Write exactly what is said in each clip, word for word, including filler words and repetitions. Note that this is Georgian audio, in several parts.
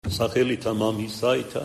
სახელითა მამისაითა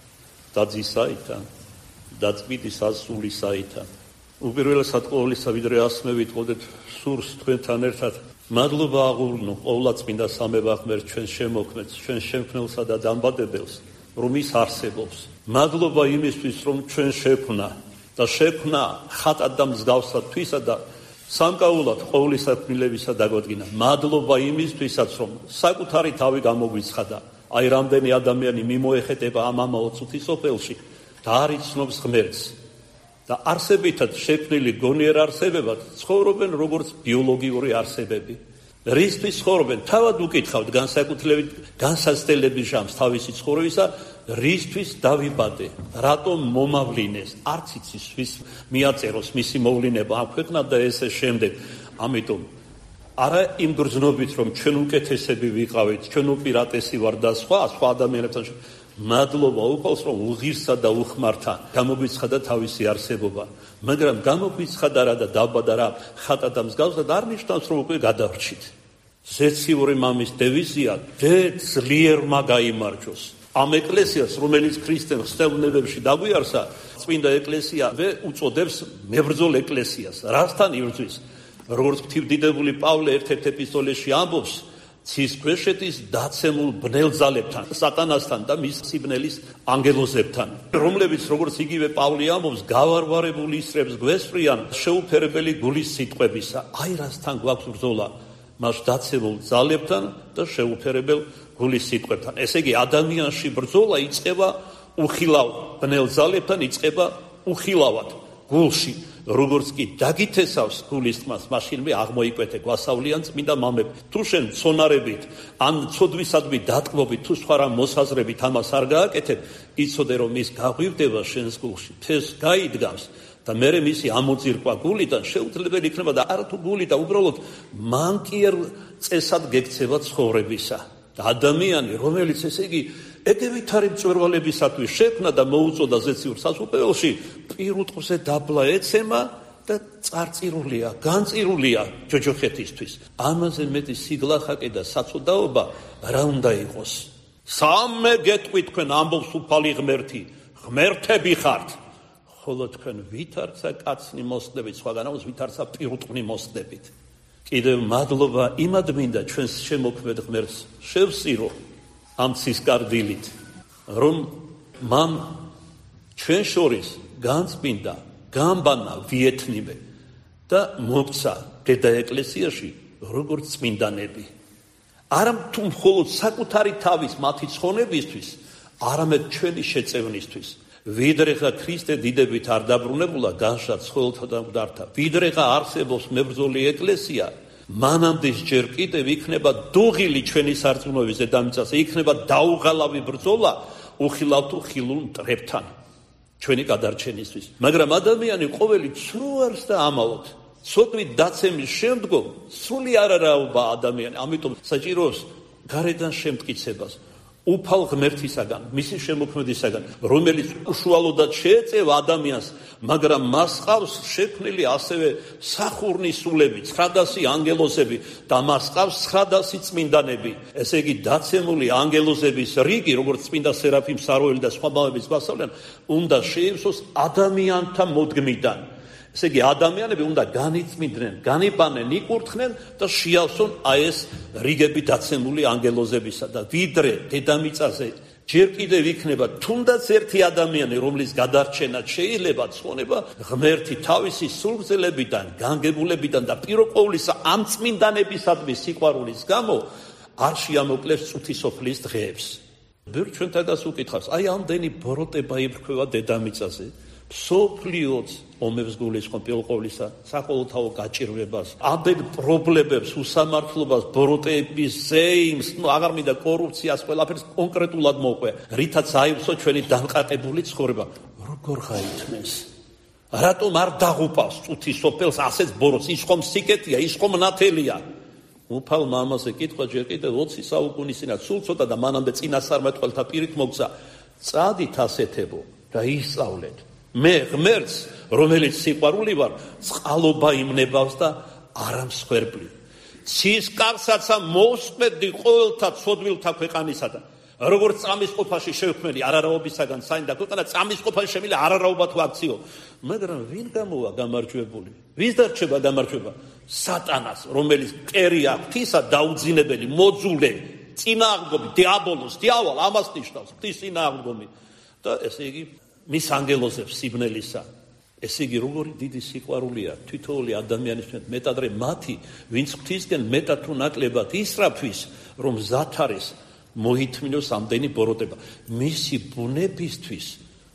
და ძისაითა და წმინდის ასულისაითა. უპირველესად ყოვლისა ვიდრე ასმე ვიტყოდეთ სურს თქვენთან ერთად მადლობა აღუვლინო ყოვლადწმინდა სამება ღმერთ ჩვენს შემოქმედს, ჩვენს შემქმნელსა და დამბადებელს, რომ ის არსებობს. მადლობა იმისთვის, რომ ჩვენ შექმნა და შექმნა ხატად და მსგავსად თვისა და სამკაულად ყოვლისა ქმნილებისა დაგვადგინა. მადლობა იმისთვისაც, რომ საკუთარი თავი გამოგვიცხადა. აი რამდენი ადამიანი მიმოეხეტება ამ ამაო წუთისოფელში და არ იცნობს ღმერთს და არსებითად შექმნილი გონიერ არსებებად ცხოვრობენ როგორც ბიოლოგიური არსებები. რისთვის ცხოვრობენ? თავად უკითხავთ განსაკუთრებით განსაცდელების ჟამს თავისი ცხოვრებისა, რისთვის დავიბადე, რატომ მომავლინეს, არც იცის ვის მიაწეროს მისი მოვლინება ამ ქვეყნად და ესე შემდეგ. ამიტომ არა იმ გრძნობით, რომ ჩვენ უკეთესები ვიყავით, ჩვენ უპირატესი ვარ და სხვა, სხვა ადამიანებთან მადლობა უყავს, რომ უღირსა და უხმართან გამოგვიცხადა თავისი არსებობა. მაგრამ გამოგვიცხადა რა და დაბადა რა ხატა და მსგავსად არ ნიშნავს, რომ უკვე გადავრჩით. ზეციური მამის დევიზია დე ძლიერმა გაიმარჯოს. ამ ეკლესიას, რომელიც ქრისტიან ხსნებებში დაგვიარსა, წმინდა ეკლესია უწოდებს მებრძოლ ეკლესიას. რასთან იბრძვის? როგორც ღვთივდიდებული პავლე ერთ-ერთ ეპისტოლეში ამბობს, ცის ქვეშეთის დაცემულ ბნელ ძალებთან, სატანასთან და მის სიბნელის ანგელოზებთან, რომლებიც როგორც იგივე პავლე ამბობს, გავარვარებულ ისრებს გვესწრიან შეუფერებელი გულის სიტყვებისა. აი რასთან გვაქვს ბრძოლა? მას დაცემულ ძალებთან და შეუფერებელ გულის სიტყვებთან. ესე იგი, ადამიანში ბრძოლა იწყება უხილავ ბნელ ძალებთან, იწყება უხილავად გულში. როგორც კი დაგითესავს გულის თმას, მაშინ მე აღმოიკვეთე გვასავლიან წმინდა მამები. თუ შენ ცონარებით ან ცოდვისადმი დატკბობით, თუ სხვა რა მოსაზრებით ამას არ გააკეთებ, იცოდე რომ ის გაღვივდება შენს გულში, ფეს გაიდგამს და მერე მისი ამოძირკვა გულიდან შეუძლებელი იქნება და არა თუ გული და უბრალოდ მანკიერ წესად გექცევა ცხოვრებისა. და ადამიანი, რომელიც ესე იგი ეგევითარი მწვერვალებისათვის შექმნა და მოუწოდა ზეციურ სასუფეველში, პირუტყვზე დაბლა ეცემა და წარწირულია, განწირულია ჯოჯოხეთისთვის. ამაზე მეტი სიგლახაკი და საწოდაობა რა უნდა იყოს? სამე გეტყვი თქვენ ამბობს უფალი ღმერთი, ღმერთები ხართ, ხოლო თქვენ ვითარცა კაცნი მოსდებით, სხვაგან ამბობს ვითარცა პირუტყვნი მოსდებით. კიდევ მადლობა იმ ადმინდა ჩვენს შემოქმედ ღმერთს შევსირო ამ ცისკარდილით, რომ მან ჩვენ შორის განწმინდა, გამბანა ვიეთნიმე და მოქცა დედა ეკლესიაში როგორც წმინდანები. არა თუ მხოლოდ საკუთარი თავის მათი ცხონებისთვის, არამედ ჩვენი შეწევნისთვის. ვიდრეხა ქრისტე დიდებით არ დაბრუნებულა განშა ცხოველთა და მკვდართა, ვიდრეხა არსებობს მებრძოლი ეკლესია, მანამდე ჯერ კიდევ იქნება დუღილი ჩვენი სარწმუნოების დედამიწაზე, იქნება დაუღალავი ბრძოლა უხილავ თუ ხილულ მტრებთან ჩვენი გადარჩენისთვის. მაგრამ ადამიანი ყოველი ცრუარს და ამაოდ ცოდვით დაცემის შემდგომ სრული არარაობა ადამიანი, ამიტომ საჭიროებს გარედან შემტკიცებას უფალ ღმერთისაგან, მისი შემოქმედისაგან, რომელიც უშუალოდაც შეეწევა ადამიანს, მაგრამ მას ყავს შექმნილი ასევე სახურნი სულები, ცხრადასი ანგელოზები და მას ყავს ცხრადასი წმინდანები. ესე იგი, დაცემული ანგელოზების რიგი, როგორც წმინდა სერაფიმ საროელი და სხვა მამებიც გვასწავლიან, უნდა შეივსოს ადამიანთა მოდგმიდან. ესე იგი, ადამიანები უნდა განიწმინდნენ, განიბანენ, იკურთხნენ და შეავსონ აი ეს რიგები დაცემული ანგელოზებისა და ვიდრე დედამიწაზე ჯერ კიდევ იქნება თუნდაც ერთი ადამიანი, რომლის გადარჩენა შეიძლება ცხონება ღმერთი თავისი სულგრძელებიდან, განგებულებიდან და პიროყოვლისა ამ წმინდანებისადმი სიყვარულის გამო არ შეამოკლებს წუთისოფლის დღეებს. ბევრი ჩვენთაგას უკითხავს, აი ამდენი ბოროტება იბრძვა დედამიწაზე. მსოფლიოც ომებს გულისხმობ პიროყოვლისა, საყოველთაო გაჭირვებას, ამდენ პრობლემებს, უსამართლობას, ბოროტების ზეიმს, ნუ აღარ მინდა კორუფციას, ყველაფერს კონკრეტულად მოყვე, რითაც აივსო ჩვენი დამყარებული ცხოვრება. როგორ გაითმეს? რატომ არ დაღუპავს წუთის სოფელს ასეც ბოროტს? ის ხომ სიკეთეა, ის ხომ ნათელია? უფალ მამაზე კითხვა ჯერ კიდევ ოცი საუკუნის წინათ, სულ ცოტა და მანამდე წინასწარმეტყველთა პირით მოგცა, წადით ასეთებო და ისწავლეთ. მე ღმერთს, რომელიც სიყვარული ვარ, წყალობა იმნებავს და არ ამსხვერპლი. ცის კარსაცა მოვსმენდი ყოველთა ცოდვილთა ქვეყანისა და როგორც წამისყოფაში შევქმნი არარაობისაგან საინდა ქვეყანა, წამისყოფაში შემიძლია არარაობა თუ აქციო. მაგრამ ვინ გამოვა გამარჯვებული? ვის დარჩება გამარჯვება? სატანას, რომელიც მტერი აქვს, ღვთისა დაუძინებელი, მოძულე, წინააღმდეგი, დიაბოლოს, დიავალ ამას ნიშნავს, ღვთის წინააღმდეგი. და ესე იგი მის ანგელოზებს სიბნელისა. ესე იგი როგორი დიდი სიყვარულია თითოეული ადამიანის მიმართ, მეტადრე მათი, ვინც ღვთისგან მეტად თუ ნაკლებად ისრაფვის, რომ მზად არის მოითმინოს ამდენი ბოროტება. მისი ბუნებისთვის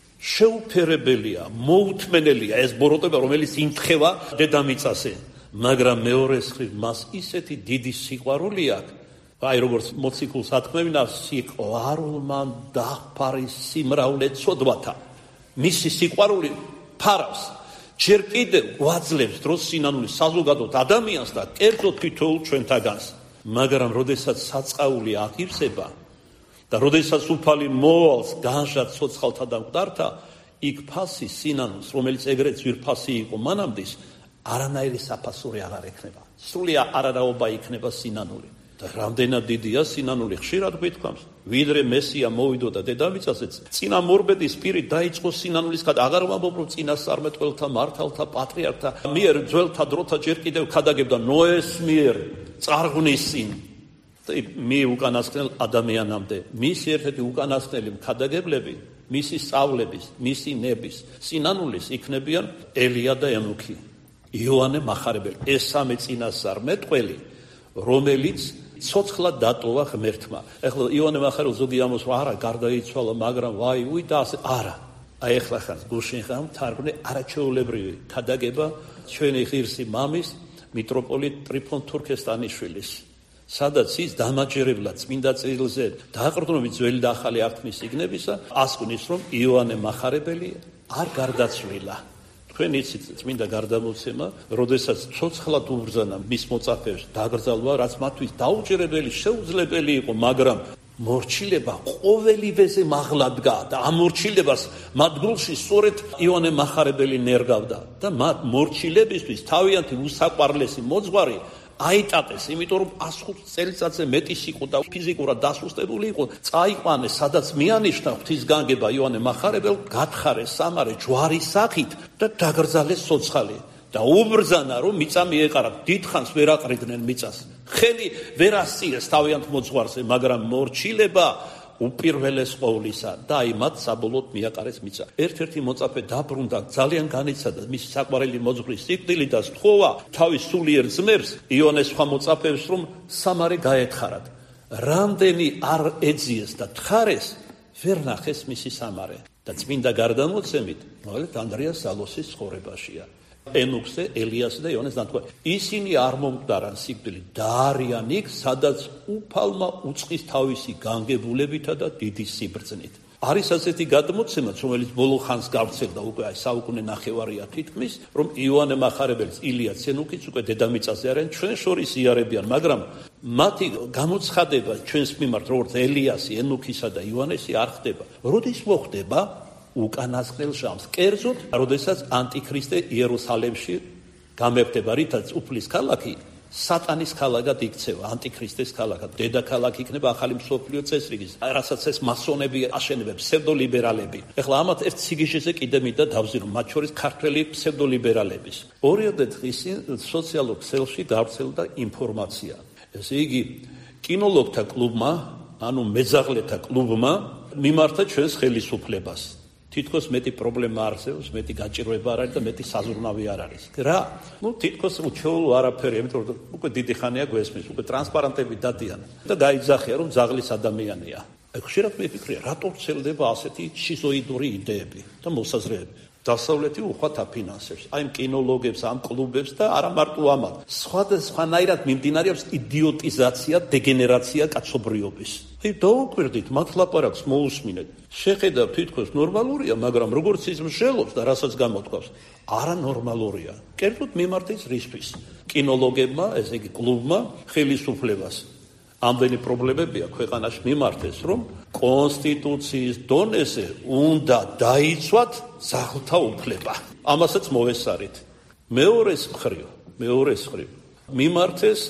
შეუფერებელია, მოუთმენელია ეს ბოროტება, რომელიც იმთხევა დედამიწაზე. მაგრამ მეორეს მხრივ მას ისეთი დიდი სიყვარული აქვს, აი როგორც მოციქულს ათქმევინა, სიყვარულმა დაფარის სიმრავლე ცოდვათა. მისი სიყვარული ფარავს, ჯერ კიდევ გვაძლევს დროს სინანულის საზოგადოებრივ ადამიანს და კერძოდ თითოეულ ჩვენთაგანს. მაგრამ როდესაც საწყაული აღივსება და როდესაც უფალი მოვალს განშად ცოცხალთა და მკვდართა, იქ ფასი სინანულს, რომელიც ეგრეთ ძვირფასი იყო მანამდის, არანაირი საფასური აღარ ექნება. სრულიად არარაობა იქნება სინანული. და რამდენად დიდია სინანული, ხშირად გვითქვამს, ვიდრე მესია მოვიდოდა დედამიწაზე, წინამორბედის პირით დაიწყო სინანულის ქადა. აღარ ვამბობ, რომ წინასწარმეტყველთა, მართალთა, პატრიარქთა მიერ ძველთა დროთა ჯერ კიდევ ქადაგებდა ნოეს მიერ წარღვნის წინ და მე უკანასკნელ ადამიანამდე. მისი ერთ-ერთი უკანასკნელი ქადაგებლები, მისი სწავლების, მისი ნების, სინანულის იქნებიან ელია და ენოქი, იოანე მახარებელი. ეს სამი წინასწარმეტყველი, რომელიც ცოცხლად დატოვა ღმერთმა. ეხლა იოანე მახარებელი ზოგი ამბობს, არა, გარდაიცვალა, მაგრამ ვაი, უი და ასე. არა. აი ეხლა ხან გუშინ ხან თარგმნე არაჩვეულებრივი ქადაგება ჩვენი ღირსი მამის მიტროპოლიტ ტრიფონ თურქესტანიშვილის, სადაც ის დამაჯერებლად წმინდა წიგნზე დააყრდნობით ძველი და ახალი აღთქმის სიგნებისა, ასკვნის, რომ იოანე მახარებელი არ გარდაცვლილა. თქვენ იცით წმინდა გარდამოცემა, როდესაც ცოცხლად უბრძანა მის მოწაფეებს დაკრძალვა, რაც მათთვის დაუჯერებელი, შეუძლებელი იყო, მაგრამ მორჩილება ყოველივეზე მაღლადგა და ამ მორჩილებას მათ გულში სწორედ იოანე მახარებელი ნერგავდა და მათ მორჩილებისთვის თავიანთი უსაყვარლესი მოძღვარი აიტატეს, იმიტომ რომ ას ხუთ წელიწადზე მეტის იყო და ფიზიკურად დასუსტებული იყო, წაიყვანეს, სადაც მიანიშნა ღვთის განგება იოანე მახარებელ, გათხარეს სამარე ჯვარის სახით და დაკრძალეს ცოცხალი. და უბრძანა, რომ მიწა მიეყარა, დიდხანს ვერ აყრიდნენ მიწას. ხელი ვერ ასწიეს თავიანთ მოძღვარზე, მაგრამ მორჩილება უპირველეს ყოვლისა და აი მათ საბოლოოდ მიაყარეს მიწა. ერთ-ერთი მოწაფე დაბრუნდა, ძალიან განიცადა მისი საყვარელი მოძღვრის სიკვდილი და სთხოვა თავის სულიერ ძმებს, იოანეს სხვა მოწაფეებს, რომ სამარე გაეთხარათ. რამდენი არ ეძიეს და თხარეს, ვერ ნახეს მისი სამარე. და წმინდა გარდამოცემით, მოკლედ ანდრია სალოსის ცხოვრებაშია. ენუქსე, ელიასე და იოანეს დათქვა. ისინი არ მომკვდარან სიკვდილით და არიან იქ, სადაც უფალმა უწყის თავისი განგებულებითა და დიდი სიბრძნით. არის ასეთი გადმოცემაც, რომელიც ბოლო ხანს გავრცელდა, უკვე აი საუკუნე ნახევარია თითქმის, რომ იოანე მახარებელიც, ილია ცენუქიც უკვე დედამიწაზე არიან, ჩვენ შორის იარებიან, მაგრამ მათი გამოცხადება ჩვენს მიმართ, როგორც ელიასი, ენუქისა და იოანესი არ ხდება. როდის მოხდება? უკანასკნელ ჟამს, კერძოდ, როდესაც ანტიქრისტე იერუსალემში გამეფდება, რითაც უფლის ქალაქი სატანის ქალაქად იქცევა, ანტიქრისტეს ქალაქად, დედაქალაქი იქნება ახალი მსოფლიო წესრიგის, რასაც ეს მასონები აშენებენ, ფსევდოლიბერალები. ეხლა ამათ ერთ სიგიჟეზე კიდე მინდა დავზირო, მათ შორის ქართველი ფსევდოლიბერალების. ორიოდე დღის წინ სოციალურ ქსელში გავრცელდა ინფორმაცია. ესე იგი, კინოლოგთა კლუბმა, ანუ მეძაღლეთა კლუბმა მიმართა ჩვენს ხელისუფლებას. თითქოს მეტი პრობლემა არსებობს, მეტი გაჭირვება არ არის და მეტი საზრუნავი არ არის. რა? ნუ თითქოს უჩვეულო არაფერი, იმიტომ რომ უკვე დიდი ხანია გვესმის, უკვე ტრანსპარანტები დადიან და გაიძახია, რომ ძაღლის ადამიანია. აი ხშირად მიფიქრია, რატო ვრცელდება ასეთი შიზოიდური იდეები და მოსაზრებები. დასავლეთი უხვად აფინანსებს აი კინოლოგებს, ამ კლუბებს და არა მარტო ამათ. სხვადასხვანაირად მიმდინარეობს იდიოტიზაცია, დეგენერაცია კაცობრიობის. აი დაუკვირდით, მათ ლაპარაკს მოусმინეთ. შეხედავ თითქოს ნორმალურია, მაგრამ როგორც ის მსჯელობს და რასაც გამოთქვავს, არანორმალურია. კერძოდ მიმართის რისთვის? კინოლოგებმა, ესე იგი კლუბმა, ხელისუფლებას ამდენი პრობლემებია ქვეყანაში მიმართეს, რომ კონსტიტუციის დონეზე უნდა დაიცვათ ძაღლთა უფლება. ამასაც მოვესარით. მეორეს მხრივ, მეორეს მხრივ მიმართეს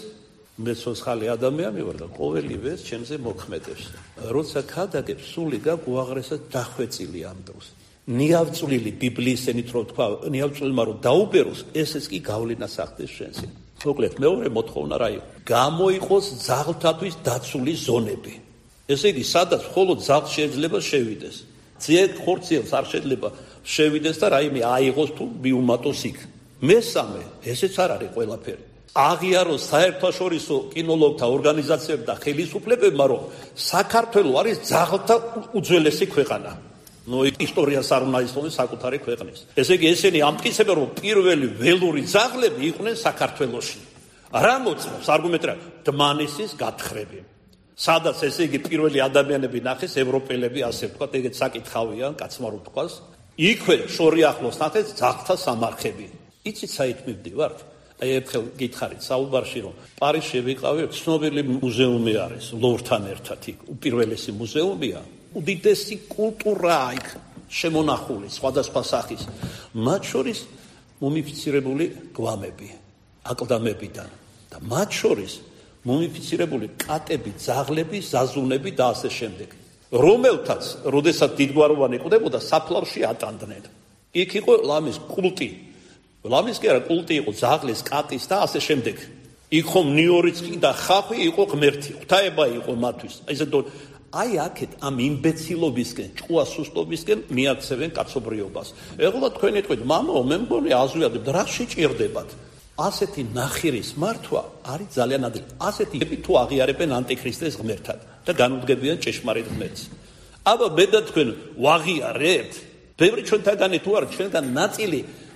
მე ცოცხალი ადამიანი ვარ და ყოველივე ჩემზე მოქმედებს. როცა ქადაგებს სული გაგვაღრესა დახვეწილი ამ დროს. ნიავწვრილი ბიბლიის ენით რო თქვა, ნიავწვრილმა რო დაუბეროს, ესეც კი გავლენა სახდეს შენზე. მოკლედ მეორე მოთხოვნა რა იყო? გამოიყოს ძაღლთათვის დაცული ზონები. ესე იგი, სადაც მხოლოდ ძაღლს შეიძლება შევიდეს. ძიეთ ხორციელს არ შეიძლება შევიდეს და რაიმე აიღოს თუ მიუმატოს იქ. მესამე, ესეც არ არის ყველაფერი. აღიაროს საერთაშორისო კინოლოგთა ორგანიზაციებმა და ხელისუფლებებმა, რომ საქართველო არის ძაღლთა უძველესი ქვეყანა. ნუ ისტორიას არ უნდა იცოდნენ საკუთარი ქვეყნის. ესე იგი, ესენი ამტკიცებენ, რომ პირველი ველური ძაღლები იყვნენ საქართველოში. რა მოწმობს არგუმენტი? დმანისის გათხრები. სადაც ესე იგი პირველი ადამიანები ნახეს ევროპელები, ასე ვთქვათ, ეგეც საკითხავია, კაცმა რო თქვას. იქვე შორი ახლოს ნახეს ძაღლთა სამარხები. იცით საით მივდივართ? აი ერთხელ გითხარით საუბარში, რომ პარიზში ვიყავი, ცნობილი მუზეუმი არის, ლოვრთან ერთად იქ, უპირველესი მუზეუმია. უდიდესი კულტურაა იქ შემონახული სხვადასხვა სახის, მათ შორის მუმიფიცირებული გვამები, აკლდამებიდან და მათ შორის მუმიფიცირებული კატები, ძაღლები, ზაზუნები და ასე შემდეგ. რომელთაც, როდესაც დიდგვაროვანი ყდებოდა, საფლავში ატანდნენ. იქ იყო ლამის კულტი. ლამის კი არა, კულტი იყო ძაღლის, კატის და ასე შემდეგ. იქ ხომ ნიორიცკი და ხახვი იყო ღმერთი, ღვთაება იყო მათთვის. ესე თქო, აი აქეთ ამ იმბეცილობისკენ, ჭკუა სუსტობისკენ მიაქცევენ კაცობრიობას. ეხლა თქვენი თქვით, მამაო, მე მგონი აზვიადებთ, რა შეჭირდებათ? ასეთი ნახირის მართვა არის ძალიან ადრე. ასეთი თუ აღიარებენ ანტიქრისტეს ღმერთად და განუდგებიან ჭეშმარიტ ღმერთს. აბა მე და თქვენ ვაღიარებთ? ბევრი ჩვენთაგანი თუ არ ჩვენგან ნაწილი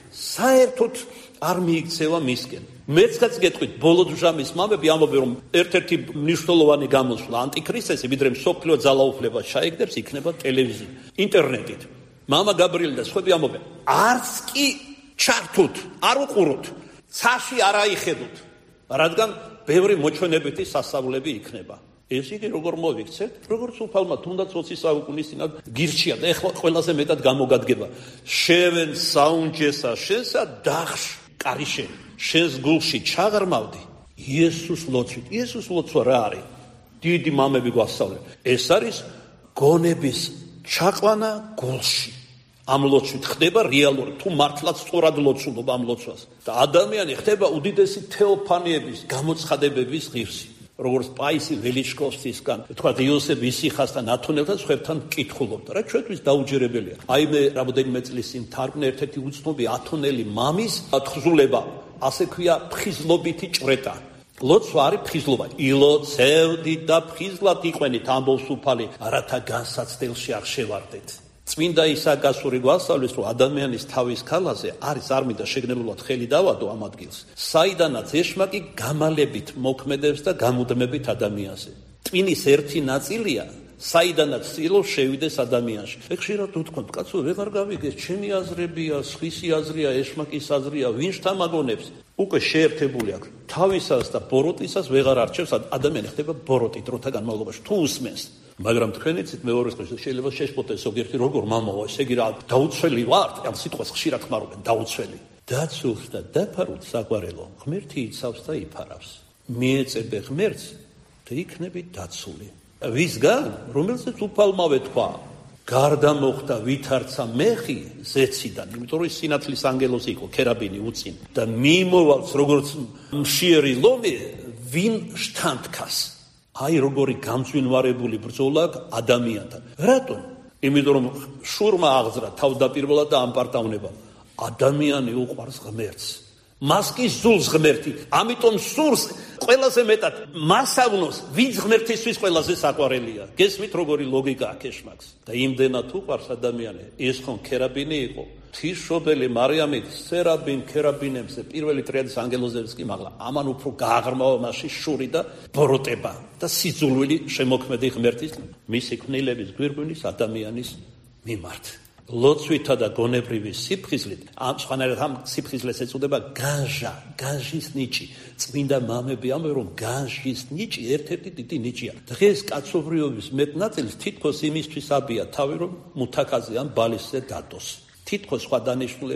საერთოდ არ მიიქცევა მისკენ. მეცაც გეტყვით, ბოლოდჟამის მამები ამბობენ, რომ ერთ-ერთი მნიშვნელოვანი გამოსვლა ანტიქრისტესი, ვიდრე მსოფლიო ძალაუფლება ჩაიგდებს, იქნება ტელევიზია, ინტერნეტით. მამა გაბრიელი და სხვები ამბობენ, არც კი ჩართოთ, არ უყუროთ, ცაში არ აიხედოთ, რადგან ბევრი მოჩვენებითი სასწაულები იქნება. ეს იგი როგორ მოვიქცეთ? როგორც უფალმა თუნდაც ოცი საუკუნის წინათ გირჩია და ეხლა ყველაზე მეტად გამოგადგება. შევენ საუნჯესა შენსა დახშ კარიშენ, შენს გულში ჩაღრმავდი იესოს ლოცვით. იესოს ლოცვა რა არის? დიდი მამები გვასწავლენ. ეს არის გონების ჩაყვანა გულში. ამ ლოცვით ხდება რეალური, თუ მართლაც სწორად ლოცულობ ამ ლოცვას. და ადამიანი ხდება უდიდესი თეოფანიების, გამოცხადებების ღირსი. როგორც პაისი ველიჩკოვსკისგან, თქვა იოსებ ისიხასთან, ათონელთან სხვებთან კითხულობდა. რა ჩვენთვის დაუჯერებელია. აი მე რამოდენიმე წლის წინ თარგმნე ერთ-ერთი უცნობი ათონელი მამის თხზულება, ასე ქვია ფხიზლობითი ჭვრეტა. ლოცვა არის ფხიზლობა. ილოცევდით და ფხიზლად იყვენით ამბობს უფალი, რათა განსაცდელში არ შევარდეთ. წმინდა ისააკასური გვასწავლის, რომ ადამიანის თავის ქალაზე არის არ მინდა შეგნებულად ხელი დავადო ამ ადგილს, საიდანაც ეშმაკი გამალებით მოქმედებს და გამუდმებით ადამიანზე. ტვინის ერთი ნაწილია, საიდანაც ცდილობს შევიდეს ადამიანში. ხშირად უთქვამთ, კაცო, ვეღარ გავიგეს, ჩემი აზრებია, სხვისი აზრია, ეშმაკის აზრია, ვინ შთამაგონებს? უკვე შეერთებული აქვს თავისას და ბოროტისას ვეღარ არჩევს, ადამიანი ხდება ბოროტი დროთა განმავლობაში, თუ usmens. მაგრამ თქვენიცით მეორე დღეს შეიძლება შეშფოთდეს ზოგიერთი როგორ მამაო, ესე იგი რა დაუცველი ვართ, ამ სიტყვას ხშირად ხმარობენ, დაუცველი. დაცულს და დაფარულ საყვარელო, ღმერთი იცავს და იფარავს. მიეწებე ღმერთს და იქნები დაცული. ვისგან, რომელზეც უფალმავე თქვა, გარდა მოხდა ვითარცა მეხი ზეციდან, იმიტომ რომ სინათლის ანგელოზი იყო, ქერაბინი უწინ და მიმოვალს როგორც მშიერი ლომი, ვინ შთანთქას. აი როგორი გამძვინვარებული ბრძოლა ადამიანთან. რატომ? იმიტომ რომ შურმა აღძრა თავდაპირველად და ამპარტავნება. ადამიანი უყვარს ღმერთს. მას კი სულს ღმერთი. ამიტომ სულს ყველაზე მეტად მასავნოს, ვინც ღმერთისთვის ყველაზე საყვარელია. გესმით როგორი ლოგიკა აქვს ეშმაკს? და იმდენად უყვარს ადამიანი. ეს ხომ ქერაბინი იყო. ღვთისმშობელი მარიამით სერაბინ ქერაბინებზე პირველი ტრიადის ანგელოზებს კი მაღლა ამან უფრო გააღრმავა მასში შური და ბოროტება და სიძულვილი შემოქმედი ღმერთის მისი ქმნილების გვირგვინის ადამიანის მიმართ. ლოცვითა და გონებრივი სიფხიზლით ამ სხვანაირად ამ სიფხიზლეს ეწოდება განჟა, განჟის ნიჭი. წმინდა მამები ამბობენ, რომ განჟის ნიჭი ერთ-ერთი დიდი ნიჭია. დღეს კაცობრიობის მეტ ნაწილს თითქოს იმისთვის აბია თავი, რომ მუთაკაზე ან ბალისზე დადოს. თითქოს სხვა დანიშნულება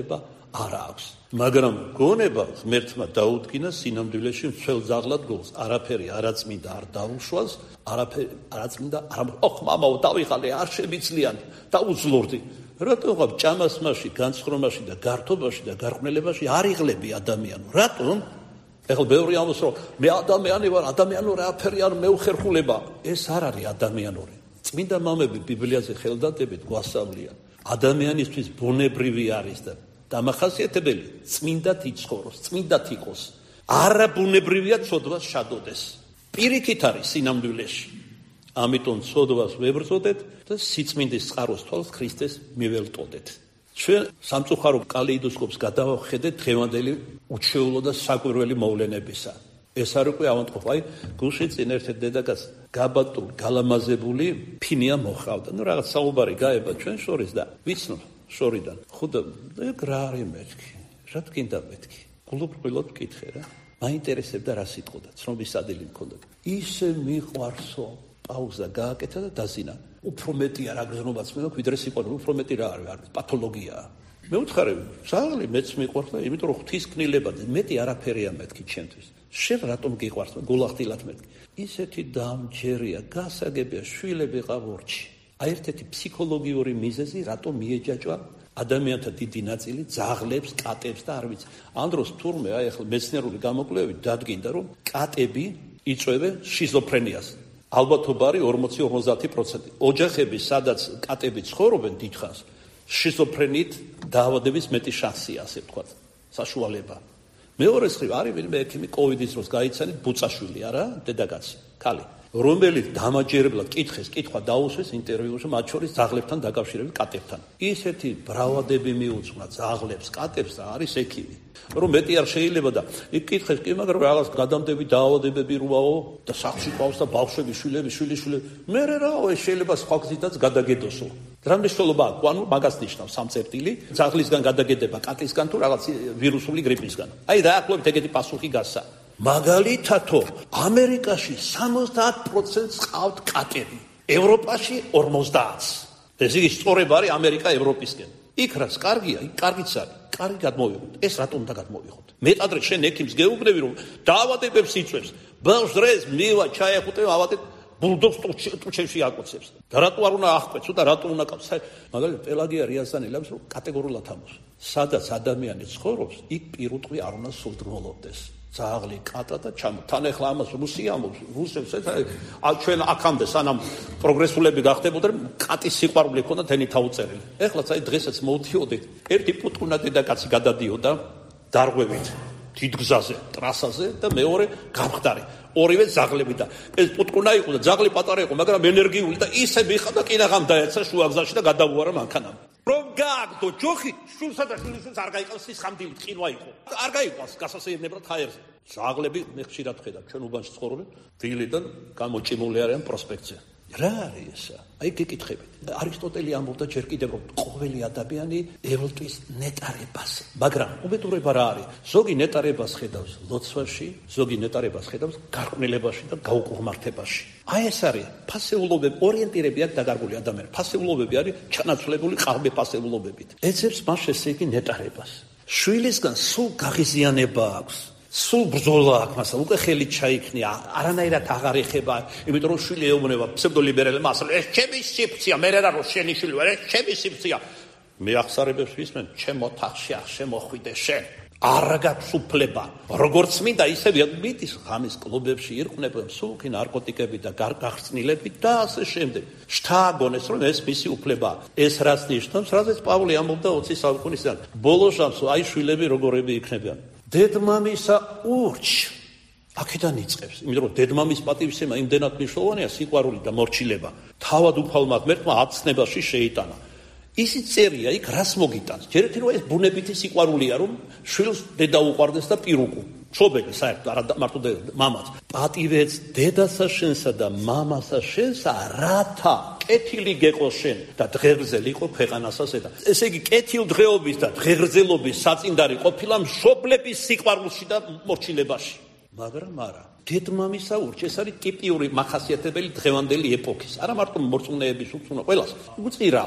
არ აქვს. მაგრამ გონება ღმერთმა დაუდგინა სინამდვილეში მცველ ძაღლად გულს. არაფერი არაწმინდა არ დაუშვას, არაფერი არაწმინდა არ ოხ მამაო დავიღალე არ შემიძლიან დაუძლურდი. რატომ ვარ ჭამასმაში, განცხრომაში და გართობაში და გარყვნელებაში არ იღლები ადამიანო? რატომ? ეხლა ბევრი ამბობს რომ მე ადამიანი ვარ, ადამიანური არაფერი არ მეუხერხულება. ეს არ არის ადამიანური. წმინდა მამები ბიბლიაზე ხელდადებით გვასწავლიან. ადამიანისთვის ბუნებრივი არის და დამახასიათებელი წმინდად იცხოვროს, წმინდად იყოს. არაბუნებრივია ცოდვას შადოდეს. პირიქით არის სინამდვილეში. ამიტომ ცოდვას ვებრძოდეთ და სიწმინდის წყაროს თვალს ქრისტეს მიველტოდეთ. ჩვენ სამწუხარო კალეიდოსკოპს გადავხედეთ დღევანდელი უჩვეულო და საკვირველი მოვლენებისა. ეს არ უკვე ავანტყოფა, აი გულში წინ ერთ დედაკაც გაბატული, გალამაზებული ფინია მოხავდა. ნუ რაღაც საუბარი გაება ჩვენ შორის და ვიცნობ შორიდან. ხუდა ეგ რა არის მეთქი? რა თქინდა მეთქი? გულუბრყვილოდ მკითხე რა. მაინტერესებდა რა სიტყოდა, ცნობის ადილი მქონდა. ისე მიყვარსო. პაუზა გააკეთა და დაზინა. უფრო მეტია რა გზნობაც მე ვიდრე სიყვარული, უფრო მეტი რა არის, არის პათოლოგიაა. მე ვთხარი, ზაღლი მეც მიყვარს და იმიტომ რომ ღვთისკნილება მეტი არაფერია მეთქი ჩემთვის. შენ რატომ გიყვარს გულახდილად მეთქი? ისეთი დამჯერია, გასაგებია, შვილები ყავორჩი. აი ერთ-ერთი ფსიქოლოგიური მიზეზი რატომ მიეჯაჭვა ადამიანთა დიდი ნაწილი ძაღლებს, კატებს და არ ვიცი. ამ დროს თურმე აი ახლა მეცნიერული გამოკვლევებით დადგინდა რომ კატები იწვევენ შიზოფრენიას. ალბათობა არის ორმოცი ორმოცდაათი პროცენტი. ოჯახები, სადაც კატები ცხოვრობენ დიდხანს, შიზოფრენიით დაავადების მეტი შანსია, ასე ვთქვათ, საშუალება. მეორე მხრივ არის ვინმე ექიმი კოვიდის დროს გაიცანით ბუწაშვილი, არა, დედაკაცი, ქალი, რომელიც დამაჯერებლად კითხეს, კითხვა დაუსვეს ინტერვიუში, მათ შორის ძაღლებთან დაკავშირებით კატებთან. ისეთი ბრავადები მიუძღვნა ძაღლებს, კატებს და არის ექიმი. რომ მეტი არ შეიძლება და იქ კითხეს კი, მაგრამ რაღაც გადამდები დაავადებები როაო და სახლში ყავს და ბავშვები, შვილები, შვილიშვილები. მე რაო ეს შეიძლება სხვა გზითაც გადაგედოსო. რა მნიშვნელობა აქვს? ანუ მაგას ნიშნავს სამწერტილი, ძაღლისგან გადაგედება კატისგან თუ რაღაც ვირუსული გრიპისგან. აი რა აკლობთ ეგეთი პასუხი გასცა. მაგალითათო, ამერიკაში სამოცდაათ პროცენტს ყავთ კატები, ევროპაში ორმოცდაათს. ეს იგი სწორება არის ამერიკა ევროპისკენ. იქ რაც კარგია, იქ კარგიც არის. კარგი გადმოვიღოთ. ეს რატომ და გადმოვიღოთ? მეტადრე შენ ექიმს გეუბნები რომ დაავადებებს იწვევს. ბავშვს დღეს მივა ჩაეხუტე ავადეთ ბულდოგს ტუჩებში აკოცებს. და რატო არ უნდა აღკვეცო და რატო უნდა კაც? მაგალითად პელაგია რიაზანელებს რომ კატეგორიულად ამოს. სადაც ადამიანი ცხოვრობს, იქ პირუტყვი არ უნდა სულდრმოლობდეს. ძაღლი, კატა და ჩამო. თან ახლა ამას რუსი ამბობს, რუსებს ეს ჩვენ აქამდე სანამ პროგრესულები გახდებოდა, კატის სიყვარული ქონდა თენი თაუწერილი. ეხლა წაი დღესაც მოვთიოდეთ, ერთი პუტკუნა დედაკაცი გადადიოდა დარღვევით დიდგზაზე, ტრასაზე და მეორე გამხდარი. ორივე ძაღლები და ეს პუტკუნა იყო და ძაღლი პატარა იყო, მაგრამ ენერგიული და ისე მიხდა კინაღამ დაეცა შუაგზაში და გადავუარა მანქანამ. რომ გააგდო ჯოხი, შულსა და შვილიშვილს არ გაიყავს სისხამდილი, ტყინვა იყო. არ გაიყვანს გასასეირნებლად ჰაერზე. ძაღლები მე ხშირად ხედავ, ჩვენ უბანში ცხოვრობენ, დილიდან გამოჭიმული არიან პროსპექტზე. რა არის ესა? აი გეკითხებით. არისტოტელი ამბობდა ჯერ კიდევ რომ ყოველი ადამიანი ევროპის ნეტარებას, მაგრამ უბედურება რა არის? ზოგი ნეტარებას ხედავს ლოცვაში, ზოგი ნეტარებას ხედავს გარყვნილებაში და გაუკუღმართებაში. აი ეს არის ფასეულობები, ორიენტირები აქვს დაგარგული ადამიანები. ფასეულობები არის ჩანაცვლებული ყალბი ფასეულობებით. ეცებს მას ესე იგი ნეტარებას. შვილისგან სულ გაღიზიანება აქვს. სულ ბრძოლა აქვს მასა, უკვე ხელი ჩაიქნია, არანაირად აღარ ეხება, იმიტომ რომ შვილი ეუბნება ფსევდოლიბერალებმა, ասել, ეს ჩემი სიფცია, მე რა რო შენი შვილი ვარ, ეს ჩემი სიფცია. მე აღსარებებს ვისმენ, ჩემ ოთახში არ შემოხვიდე შენ. არ გაქვს უფლება. როგორც მინდა, ისე მიდის ღამის კლუბებში ირყვნებენ სულკი ნარკოტიკები და გარგახსნილები და ასე შემდეგ. შთააგონეს, რომ ეს მისი უფლებაა. ეს რაც ნიშნავს, რაზეც პავლე ამბობდა ოცი საუკუნისიდან. ბოლო ჟამს აი შვილები როგორები იქნებიან. დედმამისა ურჩ აქედან იწყებს, იმიტომ რომ დედმამის პატივისცემა იმდენად მნიშვნელოვანია სიყვარული და მორჩილება. თავად უფალმა ღმერთმა აცნებაში შეიტანა. ისიც წერია იქ რას მოგიტანს. ჯერ ერთი რომ ეს ბუნებითი სიყვარულია, რომ შვილს დედა უყვარდეს და პირუკუ. ჩობელი საერთოდ არა მარტო მამაც. პატივეც დედასა შენსა და მამასა შენსა, რათა კეთილი გეყოს შენ და დღეღრზელი იყო ქვეყანასა ზედა. ესე იგი კეთილდღეობის და დღეღრზელობის საწინდარი ყოფილა მშობლების სიყვარულში და მორჩილებაში. მაგრამ არა. დედმამისა ურჩ ეს არის ტიპიური მახასიათებელი დღევანდელი ეპოქის. არა მარტო მორწმუნეების უცნო ყველას. უწირავ.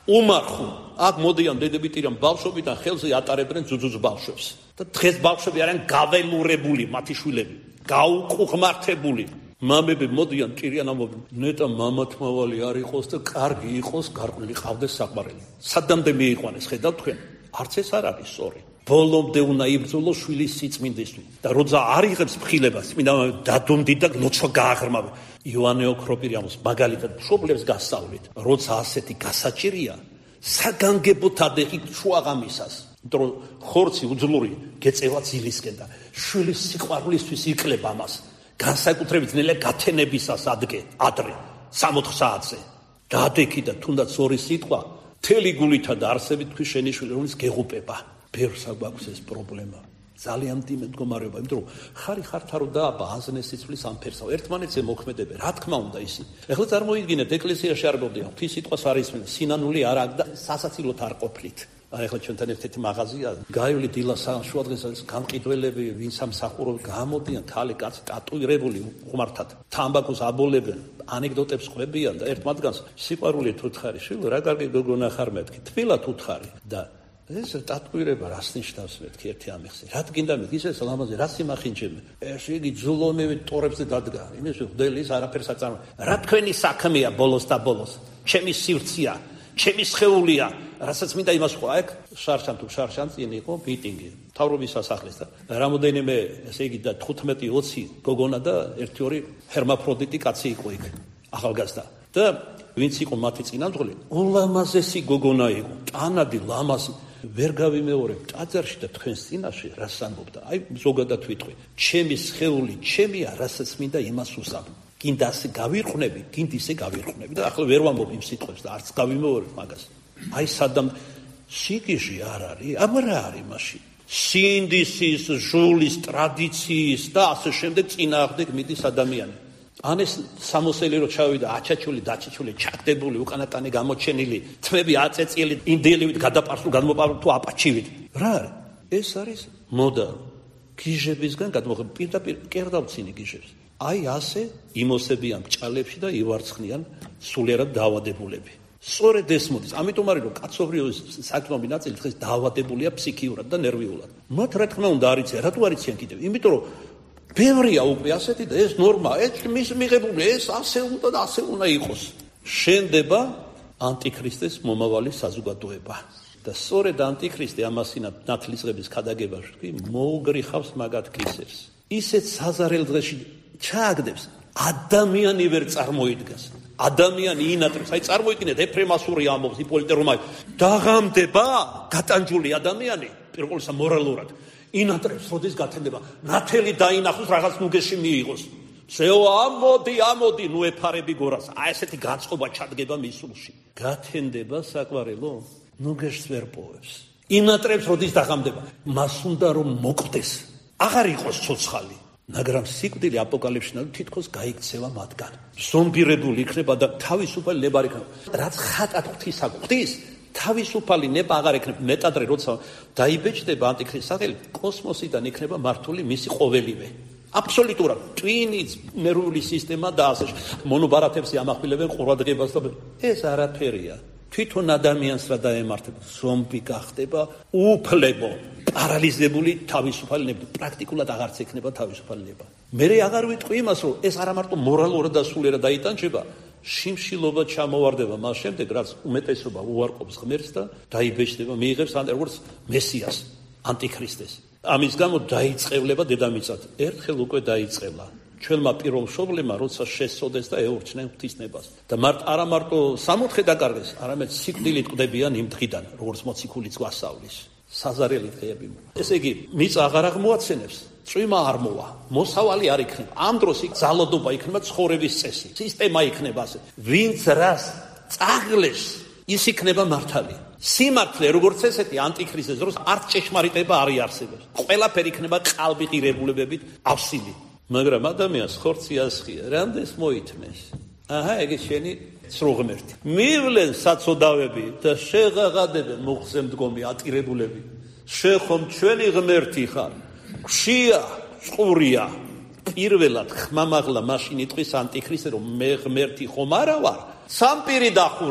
უმარხო აქ მოდიან დედებიტირან ბავშვობიდან ხელზე ატარებდნენ ძუძუძ ბავშვებს და დღეს ბავშვები არიან გაველურებული მათი შვილები გაუკუღმართებული მამები მოდიან ჭირიან ამბობენ ნეტა მამათმავალი არ იყოს და კარგი იყოს გარკვეული ყავდეს საყვარელი სადამდე მიიყვანეს ხედავთ თქვენ არც ეს არ არის სწორი ბოლომდე უნდა იბრძოლოს შვილის სიწმინდისთვის და როცა არ იღებს მხილებას წმინდა დადუმდი და ლოცვა გააღრმავე იოანე ოქროპირიამოს მაგალითად მშობლებს გასწავლით როცა ასეთი გასაჭირია საგანგებოდ ადეხით შუაღამისას იმიტომ ხორცი უძლური გეწევა ძილისკენ და შვილის სიყვარულისთვის იკლება ამას განსაკუთრებით ნელა გათენებისას ადგე ადრე სამოთხ საათზე დაადექი და თუნდაც ორი სიტყვა თელი გულითა და არსებით თქვი შენი შვილი რომელიც გეღუპება ბევრს აქვს ეს პრობლემა ძალიან მდიმე მდგომარეობა იმიტომ რომ ხარი ხართა რო დააბა აზნეს სიცვლის ამ ფერსავ ერთმანეთზე მოქმედებენ რა თქმა უნდა ისინი ეხლა წარმოიდგინეთ ეკლესიაში არ მოვდიან ღვთის სიტყვას არ ისმენ სინანული არ აქვს და სასაცილოდ არ ყოფლით აი ახლა ჩვენთან ერთ-ერთი მაღაზია გაივლი დილა შუადღეს არის გამყიდველები ვინც სამსახურო გამოდიან თალი კაცი ტატუირებული უღმართად თამბაქოს აბოლებენ ანეკდოტებს ყვებიან და ერთ მათგანს სიყვარული თუ თხარი შვილო რა კარგი გოგონა ხარ მეთქი თბილად უთხარი და ეს ტატუირება რას ნიშნავს მეთქი ერთი ამიხსი რა გინდა მეთქი ისე ლამაზე რა სიმახინჯები ეს იგი ძულომები ტორებზე დადგა იმის ხდელის არაფერს აწარმო რა თქვენი საქმეა ბოლოს და ბოლოს ჩემი სივრცეა ჩემი სხეულია რასაც მინდა იმას ხო აქ შარშან თუ შარშან წინ იყო მიტინგი მთავრობის სასახლეს და რამოდენიმე ესე იგი და თხუთმეტი ოცი გოგონა და ერთი ორი ჰერმაფროდიტი კაცი იყო იქ ახალგაზრდა და ვინც იყო მათი წინამძღოლი ულამაზესი გოგონა იყო ტანადი ლამაზი ვერ გავიმეორებ ტაძარში და თქვენს წინაშე რას ამბობდა აი ზოგადად ვიტყვი ჩემი სხეული ჩემია რასაც მინდა იმას უსაბ გინდა ასე გავირხნები გინდა ისე გავირხნები და ახლა ვერ ვამბობ იმ სიტყვებს და არც გავიმეორებ მაგას აი სადამ სიკიში არ არის აბა რა არის მაშინ სინდისის ჟულის ტრადიციის და ასე შემდეგ წინააღმდეგ მიდის ადამიანი ან ეს სამოსელი რო ჩავიდა აჩაჩული დაჩაჩული ჩაკდებული უკანატანი გამოჩენილი თმები აწეწიელი ინდიელივით გადაპარსულ გადმოპარულ თუ აპაჩივით რა არის ეს არის მოდა გიჟებისგან გადმოღება პირდაპირ კერდავცინი გიჟებს აი ასე იმოსებიან ჭალებში და ივარცხნიან სულიერად დაავადებულები სწორედ ეს მოდის ამიტომ არის რომ კაცობრიობის საქმიანობი ნაწილი დღეს დაავადებულია ფსიქიურად და ნერვიულად მათ რა თქმა უნდა არიციან რატო არიციან კიდევ იმიტომ რომ ბევრია უკვე ასეთი და ეს ნორმა ეს მის მიღებული ეს ასე უნდა და ასე უნდა იყოს შენდება ანტიქრისტეს მომავალი საზოგადოება და სწორედ ანტიქრისტე ამასინა ნათლისღების ქადაგებაში თქვი მოუგრიხავს მაგათ კისერს ისეთ საზარელ დღეში ჩააგდებს ადამიანი ვერ წარმოიდგას ადამიანი ინატრებს აი წარმოიდგინეთ ეფრემასური ამბობს იპოლიტე რომაი დაღამდება გატანჯული ადამიანი პირველ ყოვლისა მორალურად ინატრებს როდის გათენდება ნათელი დაინახოს რაღაც ნუგეში მიიღოს შეო ამოდი ამოდი ნუ ეფარები გორას აი ესეთი განწყობა ჩადგება მისულში გათენდება საყვარელო ნუგეშს ვერ პოვებს ინატრებს როდის დაღამდება მას უნდა რომ მოკვდეს აღარ იყოს ცოცხალი მაგრამ სიკვდილი აპოკალიფსში თითქოს გაიქცევა მათგან ზომბირებული იქნება და თავისუფალი ნება არ იქნება რაც ხატად ღვთისა ღვთის თავისუფალი ნება აღარ იქნება მეტადრე როცა დაიბეჭდება ანტიქრისტის სახელი კოსმოსიდან იქნება მართული მისი ყოველივე აბსოლუტურად ტვინიც ნერვული სისტემა და ასე მონობარათებს ამახვილებენ ყურადღებას და ეს არაფერია თვითონ ადამიანს რა დაემართება ზომბი გახდება უფლებო პარალიზებული თავისუფალი ნება პრაქტიკულად აღარც ექნება თავისუფალი ნება მე აღარ ვიტყვი იმას რომ ეს არა მარტო მორალურად და სულიერად დაიტანჯება შიმშილობა ჩამოვარდება მას შემდეგ რაც უმეტესობა უარყოფს ღმერთს და დაიბეჭდება მიიღებს ან როგორც მესიას ანტიქრისტეს ამის გამო დაიწყევლება დედამიწად ერთხელ უკვე დაიწყელა ჩვენმა პირველ მშობლებმა როცა შესწოდეს და ეორჩნენ ღვთისნებას და მარტ არა მარტო სამოთხე დაკარგეს არამედ სიკვდილით ყდებიან იმ დღიდან როგორც მოციქულიც გვასწავლის საზარელი დღეები ესე იგი მიწა აღარ აღმოაცენებს წვიმა არ მოვა მოსავალი არ იქნება ამ დროს იქ ძალადობა იქნება ცხოვრების წესი სისტემა იქნება ასე ვინც რას წაღლეს ის იქნება მართალი სიმართლე როგორც ესეთი ანტიქრისტეს დროს არც ჭეშმარიტება არ იარსებებს ყველაფერი იქნება ყალბიღირებულებებით ავსილი მაგრამ ადამიანს ხორცი ასხია რამდენს მოითმეს აჰა ეგ შენი სროღმერთი მივლენ საწოდავები და შეღაღადებენ მოხზე მდგომი ატირებულები შეხომ ჩვენი ღმერთი ხარ გშია წყურია პირველად ხმამაღლა მაშინ იტყვის ანტიქრისტე რომ მე ღმერთი ხომ არა ვარ სამპირი დახურა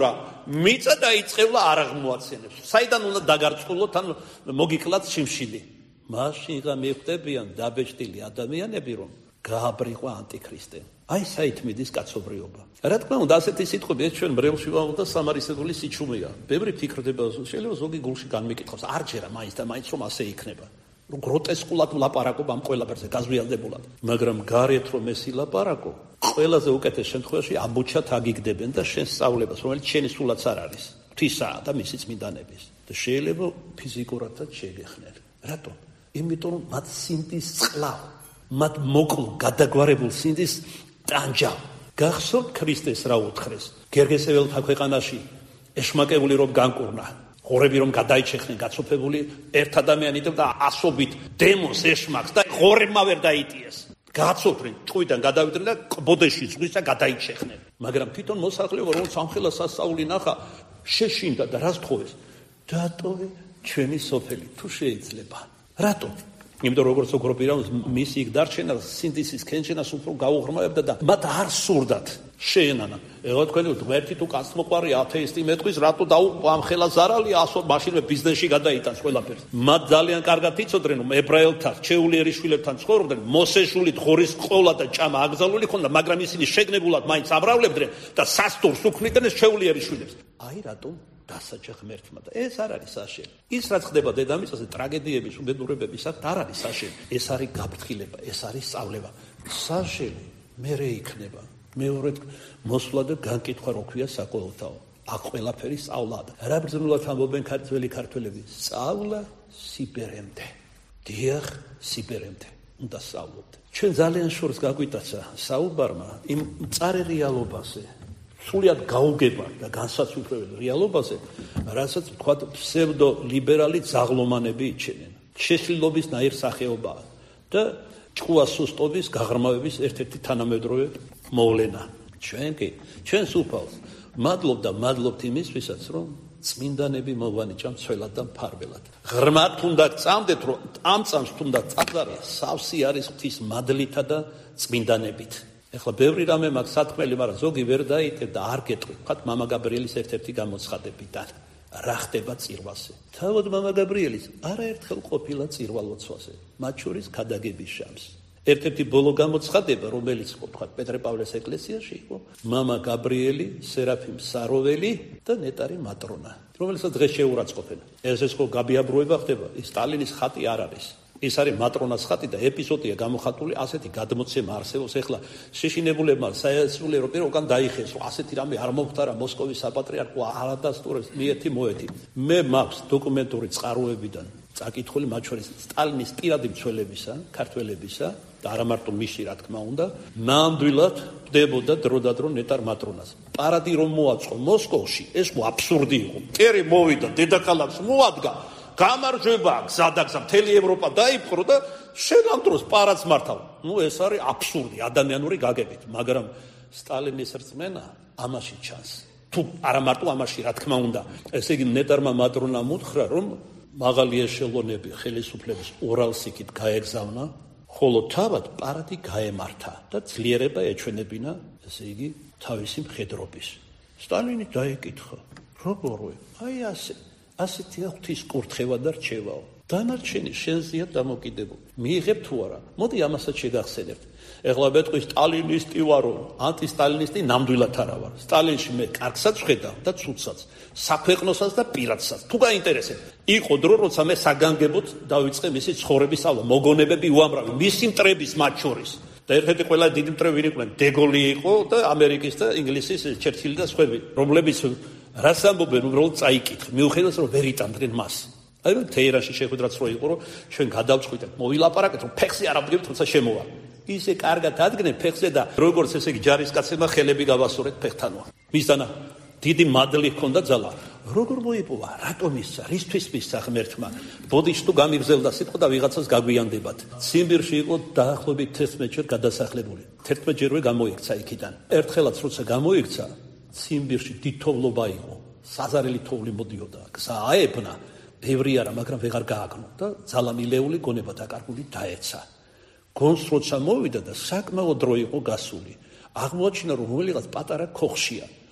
მიწა დაიწყევლა არ აღმოაცენებს. საიდან უნდა დაგარწყულოთ ან მოგიკლათ შიმშილი. მაშინღა მიხვდებიან დაბეჭდილი ადამიანები, რომ გააბრიყვა ანტიქრისტე. აი საით მიდის კაცობრიობა. რა თქმა უნდა, ასეთი სიტყვები ეს ჩვენ ბრელში ვამბობთ და სამარისებული სიჩუმეა. ბევრი ფიქრდება, შეიძლება ზოგი გულში განმიკითხავს, არ ჯერა მაინც და მაინც რომ ასე იქნება. რომ გროტესკულად ვლაპარაკობ ამ ყველაფერზე გაზვიალდებულად. მაგრამ გარეთ რომ ეს ილაპარაკო, ყველაზე უკეთეს შემთხვევაში ამბოჩათ აგიგდებენ და შენ სწავლებას, რომელიც შენი სულაც არ არის, ღვთისაა და მისი წმინდანების. და შეიძლება ფიზიკურადაც შეგეხნერ. რატომ? იმიტომ რომ მათ სინდის წყლა, მათ მოკლ გადაგვარებულ სინდის ტანჯა. გახსოვთ ქრისტეს რა უთხრეს? გერგესეველთა ქვეყანაში ეშმაკებული რომ განკურნა. ღორები რომ გადაიჩეხნენ გაცოფებული ერთ ადამიანი და ასობით დემონს ეშმაკს და ღორებმა ვერ დაიტიეს. გაცოფდნენ, ჭუიდან გადავიდნენ და კბოდეში ზღვის და გადაიჩეხნენ. მაგრამ თვითონ მოსახლეობა რომ სამხელა სასწაული ნახა, შეშინდა და რას თხოვეს? დატოვე ჩვენი სოფელი, თუ შეიძლება. რატომ? იმიტომ როგორც ოქრო პირამის მისი იქ დარჩენა სინდისის ქენჩენას უფრო გაუღრმავებდა და მათ არ სურდათ შეენანა. ეხლა თქვენ ღმერთი თუ კაცმოყვარი ათეისტი მეტყვის, რატო დაუყვა ამ ხელა ზარალი ასო მაშინვე ბიზნესში გადაიტანს ყველაფერს. მათ ძალიან კარგად იცოდნენ რომ ებრაელთა ჩეულიერი შვილებთან ცხოვრობდნენ, მოსეშულით ღორის ყოლა და ჭამა აკრძალული ხონდა, მაგრამ ისინი შეგნებულად მაინც აბრალდებდნენ და სასტურს უქმნიდნენ ეს ჩეულიერი შვილებს. აი რატომ დასაჯა ღმერთმა და ეს არ არის საშენ. ის რაც ხდება დედამიწაზე ტრაგედიების უბედურებების აქ არ არის საშენ. ეს არის გაფრთხილება, ეს არის სწავლება. საშენი მერე იქნება. მეორედ მოსვლა და განკითხვა როქვია საყოველთაო. აქ ყველაფერი სწავლაა. რა ბრძნულად ამბობენ ქართველი ქართველები? სწავლა სიბერემდე. დიახ, სიბერემდე. უნდა სწავლოთ. ჩვენ ძალიან შორს გაგვიტაცა საუბარმა იმ მწარე რეალობაზე. სულიად გაუგება და განსაცვიფრებელ რეალობაზე, რასაც თქვა ფსევდო ლიბერალი ძაღლომანები იჩენენ. შეშლილობის ნაირ სახეობაა და ჭკუა სუსტობის გაღრმავების ერთ-ერთი თანამედროვე მოვლენა. ჩვენ კი, ჩვენ სუფალს მადლობ და მადლობთ იმისთვისაც, რომ წმინდანები მოვანიჭა მცველად და მფარველად. ღრმად უნდა წამდეთ, რომ ამ წამს თუნდა წაგზარდა, სავსე არის ღვთის მადლითა და წმინდანებით. ეხლა ბევრი რამე მაქვს სათქმელი, მაგრამ ზოგი ვერ დაიტევ და არ გეტყვი. ხათ მამა გაბრიელის ერთ-ერთი გამოცხადებიდან რა ხდება წირვაზე. თავად მამა გაბრიელის არაერთხელ ყოფილა წირვალოცვაზე, მათ შორის ქადაგების შამს. ერთ-ერთი ბოლო გამოცხადება, რომელიც ხო თქვა პეტრე-პავლეს ეკლესიაში იყო, მამა გაბრიელი, სერაფიმ საროველი და ნეტარი მატრონა, რომელსაც დღეს შეურაცხყოფენ. ეს ეს ხო გაბიაბროება ხდება, ის სტალინის ხატი არ არის. ეს არის მატრონას ხატი და ეპიზოდია გამოხატული, ასეთი გადმოცემა არსებობს. ეხლა შეშინებულებმა საეცრულიერო პირ უკან დაიხეს, რომ ასეთი რამე არ მომხდარა მოსკოვის საპატრიარქო არადასტურებს მიეთი მოეთი. მე მაქვს დოკუმენტური წყაროებიდან წაკითხული, მათ შორის სტალინის პირადი მცველებისა, ქართველებისა და არა მარტო მისი, რა თქმა უნდა, ნამდვილად ხდებოდა დროდადრო ნეტარ მატრონას. პარადი რომ მოაწყო მოსკოვში, ეს ხო აბსურდი იყო. კერი მოვიდა დედაქალაქს მოადგა, გამარჯვება გზადაგზა მთელი ევროპა დაიპყრო და შენ ამ დროს პარადს მართავ. ნუ ეს არის აბსურდი ადამიანური გაგებით, მაგრამ სტალინის რწმენა ამაში ჩანს. თუ არა მარტო ამაში, რა თქმა უნდა, ესე იგი ნეტარმა მატრონამ უთხრა, რომ მაღალი ეშელონები ხელისუფლების ორალსიკით გაეგზავნა, ხოლო თავად პარადი გაემართა და ძლიერება ეჩვენებინა, ესე იგი, თავისი მხედრობის. სტალინი დაეკითხა, როგორ? აი ასე. ასეთია ღვთის კურთხევა და რჩევაო. დანარჩენი შენზეა დამოკიდებული. მიიღებ თუ არა? მოდი ამასაც შეგახსენებთ. ეხლა მეტყვი სტალინისტი ვარო, ანტისტალინისტი ნამდვილად არა ვარ. სტალინში მე კარგსაც ვხედავ და ცუდსაც, საქვეყნოსაც და პირადსაც. თუ გაინტერესებ, იყო დრო, როცა მე საგანგებოდ დავიწყე მისი ცხოვრების სწავლა, მოგონებები უამრავი, მისი მტრების მათ შორის. და ერთ-ერთი ყველა დიდი მტრები ვინ იყვნენ? დეგოლი იყო და ამერიკის და ინგლისის ჩერჩილი და სხვები, რომლებიც რას ამბობენ, უბრალოდ წაიკითხე. მიუხედავად რომ ვერ იტანდნენ მას. აი რომ თეირანში შეხვედრაც რო იყო, რომ ჩვენ გადავწყვიტეთ, მოვილაპარაკეთ, რომ ფეხზე არ ავდგებით, თუმცა შემოვა. ისე კარგად ადგნენ ფეხზე და როგორც ესე იგი ჯარისკაცებმა ხელები გავასურეთ ფეხთანო. მისდანა დიდი მადლი ჰქონდა ძალა. როგორ მოიპოვა? რატომ ისცა? რისთვის მისცა ღმერთმა? ბოდიშ თუ გამიგზელდა სიტყვა და ვიღაცას გაგვიანდებათ. ციმბირში იყო დაახლოებით თერთმეტჯერ გადასახლებული. თერთმეტჯერვე გამოიქცა იქიდან. ერთხელაც როცა გამოიქცა, ციმბირში დიდთოვლობა იყო. საზარელი თოვლი მოდიოდა. გზა აებნა, ბევრი არა, მაგრამ ვეღარ გააგნო და ძალამილეული გონება დაკარგული დაეცა. გონს როცა მოვიდა და საკმაოდ დრო იყო გასული. აღმოაჩინა რომ რომელიღაც პატარა ქოხშია.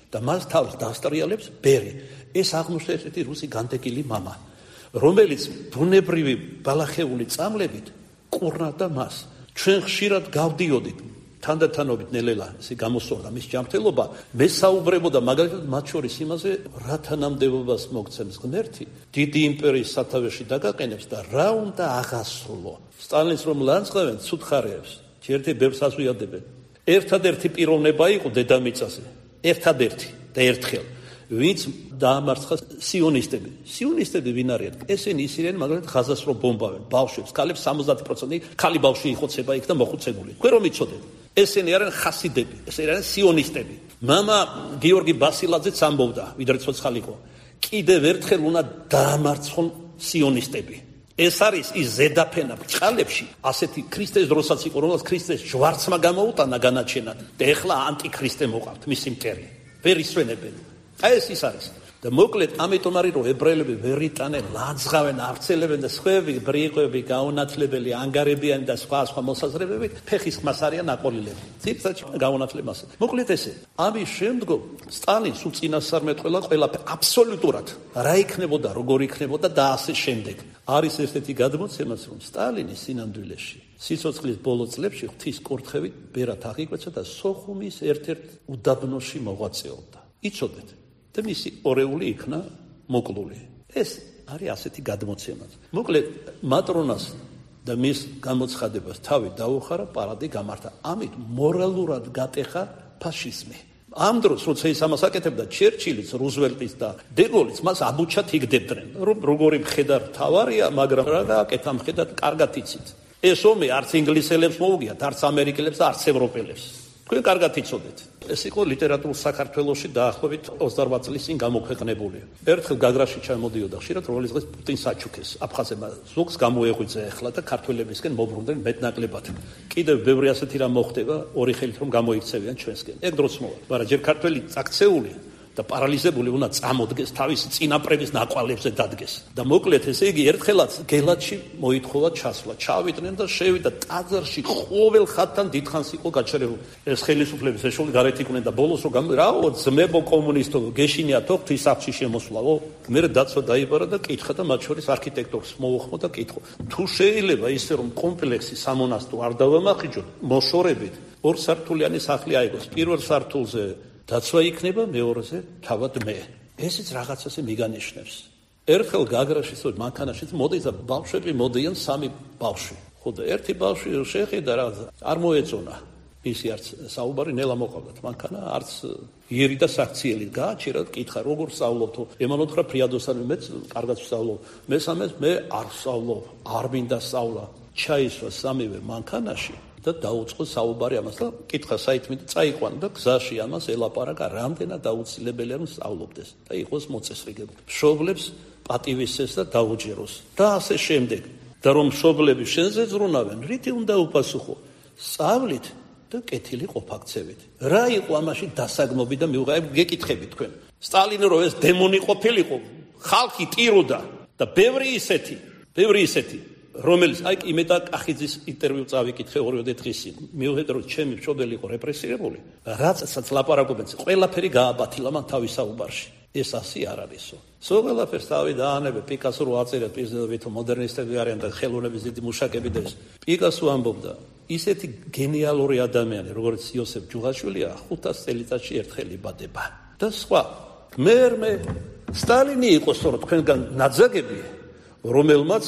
და მას თავს დასტრიალებს ბერი. ეს აღმოჩნდა ერთ-ერთი რუსი განდეგილი მამა, რომელიც ბუნებრივი ბალახეული წამლებით ყურნავდა მას. ჩვენ ხშირად გავდიოდით თანდათანობით ნელელა ესე გამოსწორდა მის ჯანმრთელობა, მე საუბრებოდა მაგალითად მათ შორის იმაზე, რა თანამდებობას მოგცემს ღმერთი, დიდი იმპერიის სათავეში დაგაყენებს და რა უნდა აღასრულო. სტალინს რომ ლანძღავენ ცუდ ხარეებს, ერთი ბევრს აზვიადებენ. ერთადერთი პიროვნება იყო დედამიწაზე, ერთადერთი და ერთხელ, ვინც დაამარცხა სიონისტები. სიონისტები ვინ არიან? ესენი ისინი მაგალითად ღაზას რომ ბომბავენ, ბავშვებს, ქალებს სამოცდაათი პროცენტი ქალი ბავშვი იხოცება იქ და მოხუცებული. თქვენ რომ იცოდეთ, ესენი არიან ხასიდები, ესენი არიან სიონისტები. მამა გიორგი ბასილაძეც ამბობდა, ვიდრე ცოცხალი იყო, კიდევ ერთხელ უნდა დაამარცხონ სიონისტები. ეს არის ის ზედაფენა ბრჭყალებში, ასეთი ქრისტეს დროსაც იყო, რომელსაც ქრისტეს ჯვარცმა გამოუტანა განაჩენად და ეხლა ანტიქრისტე მოყავთ მისი მტერი. ვერ ისვენებენ. აი ეს ის არის. და მოკლედ ამიტომ არის რომ ებრაელები ვერ იტანენ, ლანძღავენ, არცელებენ და სხვები ბრიყვები, გაუნათლებელი, ანგარებიანი და სხვა სხვა მოსაზრებები ფეხის ხმას არიან აყოლილები. ციფრში გაუნათლებას. მოკლედ ესე. ამის შემდგომ სტალინს უწინასწარმეტყველა ყველაფერი აბსოლუტურად. რა იქნებოდა, როგორ იქნებოდა და ასე შემდეგ. არის ესეთი გადმოცემაც, რომ სტალინის სინამდვილეში სიცოცხლის ბოლო წლებში ღვთის კურთხევით ბერად აღიკვეცა და სოხუმის ერთ-ერთ უდაბნოში მოღვაწეობდა. იცოდეთ, და მისი ორეული იქნა მოკლული. ეს არის ასეთი გადმოცემაც. მოკლედ მატრონას და მის გამოცხადებას თავი დაუხარა, პარადი გამართა. ამით მორალურად გატეხა ფაშიზმი. ამ დროს, როცა ის ამას აკეთებდა, ჩერჩილიც, რუზველტიც და დე-გოლიც მას აბუჩად იგდებდნენ, რომ როგორი მხედარ თავარია, მაგრამ რა გააკეთა მხედად, კარგად იცით. ეს ომი არც ინგლისელებს მოუგიათ, არც ამერიკელებს და არც ევროპელებს. თქვენ კარგად იცოდეთ. ეს იყო ლიტერატურულ საქართველოში დაახლოებით ოცდაორ წლის წინ გამოქვეყნებული. ერთხელ გაგრაში ჩამოდიოდა ხშირად, რომელიც დღეს პუტინს აჩუქეს. აფხაზებმა ზოგს გამოეღვიძა ახლა და ქართველებისკენ მოbrunდნენ მეტნაკლებად. კიდევ ბევრი ასეთი რამ მოხდება, ორი ხელით რომ გამოიქცევიან ჩვენსკენ. ეგ დროც მოვა. მაგრამ ჯერ ქართველი წაქცეული და პარალიზებული უნდა წამოდგეს, თავისი წინაპრების ნაკვალებზე დადგეს. და მოკლედ ესე იგი ერთხელაც გელათში მოითხოვა ჩასვლა. ჩავიდნენ და შევიდა ტაძარში, ყოველ ხატთან დიდხანს იყო გაჩერებული. ეს ხელისუფლების ეშოგი გარეთ იყვნენ და ბოლოს რომ რაო ძმებო კომუნისტო, გეშინიათ ღვთის სახლში შემოსვლაო. მე დაცვა დაიბარა და კითხა და მათ შორის არქიტექტორს მოუხმო და კითხო. თუ შეიძლება ისე რომ კომპლექსი სამონასტრო არ დავამახიჯოთ, მოშორებით ორ სართულიანი სახლი აიგოს. პირველ სართულზე დაცვა იქნება, მეორეზე თავად მე. ესიც რაღაცაზე მიგანიშნებს. ერთხელ გაგრაში, მანქანაში მოდიეს და ბავშვები მოდიან სამი ბავშვი. ხო და ერთი ბავშვი შეხედა რა არ მოეწონა. ისი არც საუბარი ნელა მოყავდათ მანქანა, არც იერი და საქციელი გააჩერა, კითხა როგორ სწავლობთო. ემანოთხრა ფრიადოსანი მეც კარგად ვსწავლობ. მესამეს მე არ ვსწავლობ, არ მინდა სწავლა. ჩაისვა სამივე მანქანაში. და დაუწყო საუბარი ამას და კითხა საითმი და წაიყვანა და გზაში ამას ელაპარაკა, რამდენად აუცილებელია რომ სწავლობდეს და იყოს მოწესრიგებული. მშობლებს პატივისცეს და დაუჯეროს და ასე შემდეგ. და რომ მშობლები შენზე ზრუნავენ, რითი უნდა უპასუხო? სწავლით და კეთილი ყოფაქცევით. რა იყო ამაში დასაგმობი და მიუღებ გეკითხები თქვენ. სტალინი რო ეს დემონი ყოფილიყო, ხალხი ტიროდა და ბევრი ისეთი, ბევრი ისეთი რომელიც აი იმედა კახიძის ინტერვიუ წავიკითხე ორივე დღის წინ. მიუხედავად რომ ჩემი მშობელი იყო რეპრესირებული, რაცაც ლაპარაკობენ, ყველაფერი გააბათილა მან თავის საუბარში. ეს ასე არ არისო. სულ-ყველაფერს თავი დაანებე, პიკასო რო აწერა პირდაპირ მოდერნისტები არიან და ხელოვნების დიდი მუშაკები და ეს. პიკასო ამბობდა, ისეთი გენიალური ადამიანი, როგორც იოსებ ჯუღაშვილია, ხუთას წელიწადში ერთხელ იბადება. და სხვა. მერმე სტალინი იყო სწორედ თქვენგან ნაძაგები, რომელმაც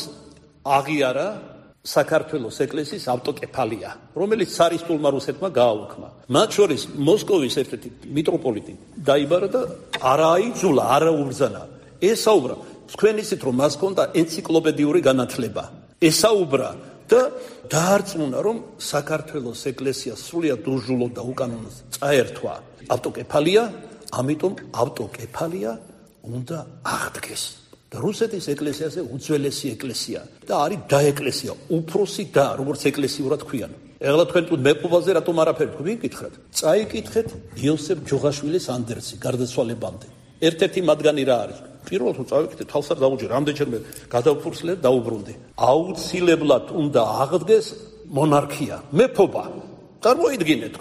აღიარა საქართველოს ეკლესიის ავტოკეფალია, რომელიც ცარისტულმა რუსეთმა გააუქმა. მათ შორის მოსკოვის ერთ-ერთი მიტროპოლიტი დაიბარა და არაიძულა, არაუბრძანა. ესაუბრა, თქვენ იცით რომ მას ჰქონდა ენციკლოპედიური განათლება. ესაუბრა და დაარწმუნა, რომ საქართველოს ეკლესია სრულიად ურჟულო და უკანონოდ წაერთვა ავტოკეფალია, ამიტომ ავტოკეფალია უნდა აღდგეს. და რუსეთის ეკლესიაზე უძველესი ეკლესია და არის დაეკლესია, უფროსი და როგორც ეკლესიურად ქვიან. ეხლა თქვენ თუ მეფობაზე რატომ არაფერი თქვენ გითხრათ? წაიკითხეთ იოსებ ჯუღაშვილის ანდერძი გარდაცვალებამდე. ერთ-ერთი მათგანი რა არის? პირველ თუ წავიკითხეთ, თავს არ დაუჯერ, რამდენჯერმე გადავფურცლებ, დაუბრუნდი. აუცილებლად უნდა აღდგეს მონარქია, მეფობა. წარმოიდგინეთ თქვენ.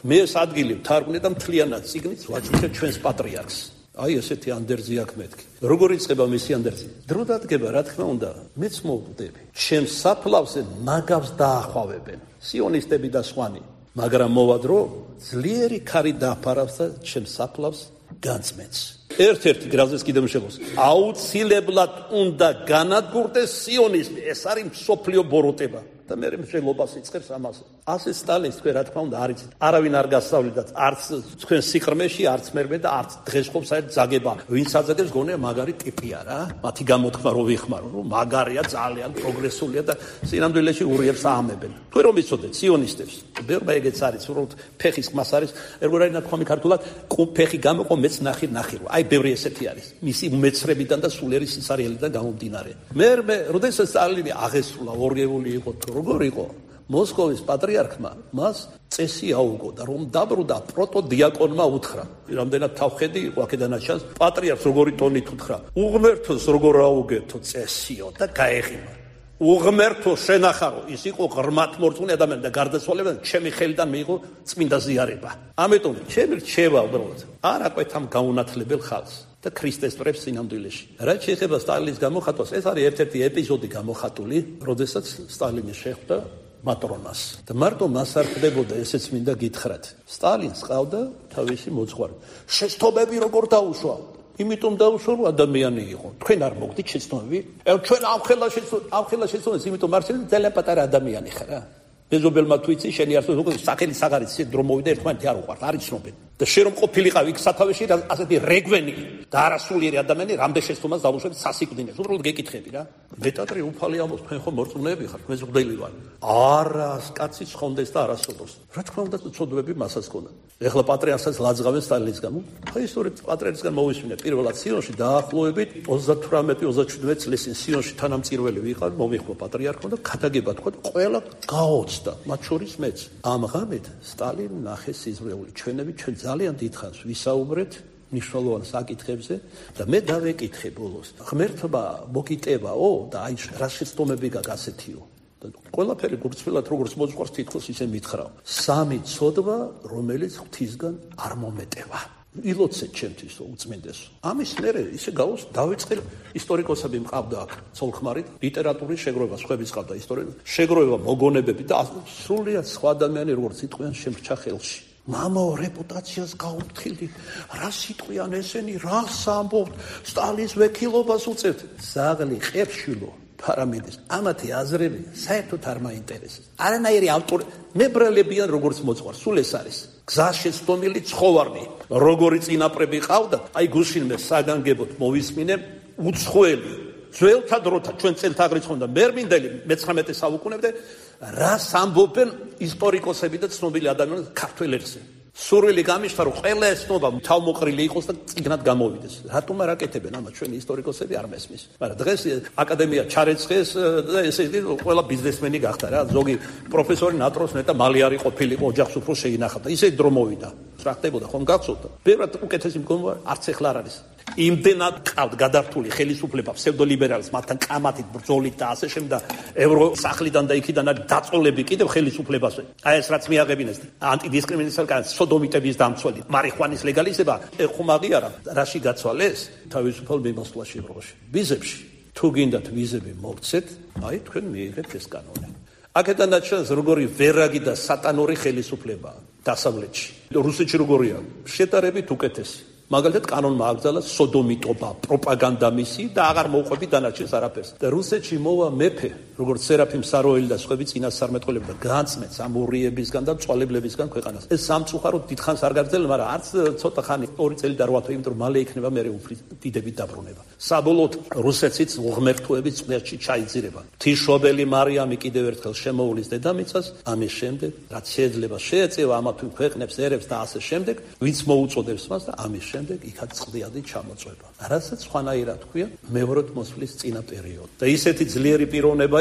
მე ეს ადგილი ვთარგმნე და მთლიანად წიგნით ვაჭრე ჩვენს პატრიარქს. აი ესეთი ანდერძი აქ მეთქი. როგორ იწყება მისი ანდერძი? დრო დადგება, რა თქმა უნდა, მეც მოვკვდები. ჩემს საფლავზე მაგავს დაახავებენ სიონისტები და სხვანი. მაგრამ მოვა დრო, ძლიერი ქარი დააფარავს და ჩემს საფლავს განწმენს. ერთ-ერთი გრაზეს კიდევ შეგოს. აუცილებლად უნდა განადგურდეს სიონიზმი. ეს არის მსოფლიო ბოროტება. და მე მსვლელობას იწყებს ამას. ასე სტალინს თქვენ რა თქმა უნდა არიცით. არავინ არ გასწავლეთ არც თქვენ სიყრმეში, არც მერმე და არც დღეს ხომ საერთოდ ზაგება. ვინც აძაგებს გონია მაგარი ტიპია რა. მათი გამოთქმა რო ვიხმარო, რომ მაგარია ძალიან პროგრესულია და სინამდვილეში ურიებს აამებენ. თქვენ რომ იცოდეთ სიონისტებს, ბევრმა ეგეც არის, უბრალოდ ფეხის ხმას არის, როგორ არის ნათქვამი ქართულად, ფეხი გამოყო მეც ნახი ნახირო. აი ბევრი ესეთი არის. მისი უმეცრებიდან და სულიერი სიცარიელიდან გამომდინარე. მე მე როდესაც სტალინი აღესრულა ორგეული იყო როგორ იყო მოსკოვის პატრიარქმა მას წესი აუგო და რომ დაბრუნდა პროტოდიაკონმა უთხრა რამდენად თავხედი იყო აქედანაც ჩანს პატრიარქს როგორი ტონით უთხრა უღმერთოს როგორ აუგეთო წესიო და გაეღიმა უღმერთო შენახარო ის იყო ღრმად მორწმუნე ადამიანი და გარდაცვალებიდან ჩემი ხელიდან მიიღო წმინდა ზიარება ამიტომ ჩემი რჩევა უბრალოდ არ აკვეთამ გაუნათლებელ ხალხს და ქრისტეს წრებს სინამდვილეში. რაც შეეხება სტალინის გამოხატვას, ეს არის ერთ-ერთი ეპიზოდი გამოხატული, როდესაც სტალინი შეხვდა მატრონას. და მარტო მას არ ხდებოდა, ესეც მინდა გითხრათ. სტალინს ყავდა თავისი მოძღვარი. შეცდომები როგორ დაუშვა? იმიტომ დაუშვა, რომ ადამიანი იყო. თქვენ არ მოგდით შეცდომები? ჩვენ ამხელა ამხელა შეცდომებს, იმიტომ არ შეიძლება ძალიან პატარა ადამიანი ხარ რა. მეზობელმა თუ იცი შენი არსო როგორ სახელი საგარიც დრო მოვიდა ერთმანეთი არ უყვართ არ იცნობენ და შე რომ ყოფილიყავი იქ სათავეში ასეთი რეგვენი და არასულიერი ადამიანი რამდენ შეცდომას დაუშვებს სასიკვდინეს უბრალოდ გეკითხები რა მეტატრი უფალი ამბობს თქვენ ხო მორწმუნეები ხართ მე ზღდელი ვარ არა კაცი ცხონდეს და არასოდეს რა თქმა უნდა ცოდვები მასაც ქონდა ეხლა პატრიარქსაც ლაძღავენ სტალინის გამო აი სწორედ პატრიარქისგან მოვისმინე პირველად სიონში დაახლოებით ოცდათვრამეტი ოცდაჩვიდმეტი წლის სიონში თანამწირველი ვიყავ მომიხვა პატრიარქმა და ქადაგება თქვა ყველა გაოცდა მათ შორის მეც ამ ღამით სტალინი ნახეს სიზმრეული ჩვენები ჩვენ ძალიან დიდხანს ვისაუბრეთ მნიშვნელოვან საკითხებზე და მე დავეკითხე ბოლოს ღმერთობა მოგიტევაო და აი რა შეცდომები გაქვს ასეთიო და ყველაფერი გურცფილად როგორც მოძღვარს თითქოს ისე მითხრა სამი ცოდვა რომელიც ღვთისგან არ მომეტევა ილოცეთ ჩემთვის უწმინდესო ამის მერე ისე გაუს დავიწყე ისტორიკოსები მყავდა აქ ცოლხმარით ლიტერატურის შეგროვება სხვების ყავდა ისტორია შეგროვება მოგონებები და სრულიად სხვა ადამიანი როგორც იტყვიან შემრჩა ხელში მამაო რეპუტაციას გაუფრთხილდი რა სიტყვიან ესენი რას ამბობთ სტალინს ვექილობას უწევთ ზაღლი ყებშილო პარამიდის ამათი აზრები საერთოდ არ მაინტერესებს არანაირი ავტორი მებრალებიან როგორც მოძღვარს სულ ეს არის გზას შეცდომილი ცხოვარნი როგორი წინაპრები ყავდა აი გუშინმე საგანგებოდ მოვისმინე უცხოელი ძველთა დროთა ჩვენ წელთაღრიც ხონდა მერმინდელი მეცხრამეტე საუკუნემდე რას ამბობენ ისტორიკოსები და ცნობილი ადამიანები ქართველ ერზე სურვილი გამიშთა რომ ყველა ეს ცნობა თავმოყრილი იყოს და წიგნად გამოვიდეს რატომ არ აკეთებენ ამას ჩვენი ისტორიკოსები არ მესმის მაგრამ დღეს აკადემია ჩარეცხეს და ესე იგი ყველა ბიზნესმენი გახდა რა ზოგი პროფესორი ნატროს ნეტა მალი არის ყოფილიყო ოჯახს უფრო შეინახავდა ისე დრო მოვიდა რა ხდებოდა ხომ გახსოვდა ბევრად უკეთესი მდგომარე არც ეხლა არ არის იმდენად ყავთ გადართული ხელისუფლება ფსევდოლიბერალს მათთან კამათით ბრძოლით და ასე შემდეგ ევროსახლიდან და იქიდან არის დაწოლები კიდევ ხელისუფლებაზე აი ეს რაც მიაღებინეს ანტიდისკრიმინაციას კანს სოდომიტების დამცველი მარიხუანის ლეგალიზება ხომ აღიარა რაში გაცვალეს თავისუფალ მიმოსვლაში ევროპაში ვიზებში თუ გინდათ ვიზები მოგცეთ აი თქვენ მიიღებთ ეს კანონი აქედანაც ჩანს როგორი ვერაგი და სატანური ხელისუფლება დასავლეთში რუსეთში როგორია შეტარებით უკეთესი მაგალითად კანონმა აკრძალა სოდომიტობა პროპაგანდა მისი და აღარ მოუყვები დანარჩენს არაფერს და რუსეთში მოვა მეფე როგორც სერაფიმ საროელი და სხვები წინასწარმეტყველები და განწმენს ამ ურიებისგან და მწვალებლებისგან ქვეყანას ეს სამწუხაროდ დიდხანს არ გაგრძელდა მაგრამ არც ცოტა ხანი ორი წელი და რვა თვე იმიტომ რომ მალე იქნება მე უფლის დიდებით დაბრუნება საბოლოოდ რუსეთიც უღმერთოების წვერში ჩაიძირება თიშობელი მარიამი კიდევ ერთხელ შემოულის დედამიწას ამის შემდეგ რაც შეიძლება შეეწევა ამა თუ ქვეყნებს ერებს და ასე შემდეგ ვინც მოუწოდებს მას და ამის შემდეგ იქაც წყდიადი ჩამოწვება რასაც სხვანაირად თქვია მეორედ მოსვლის წინა პერიოდი და ისეთი ძლიერი პიროვნება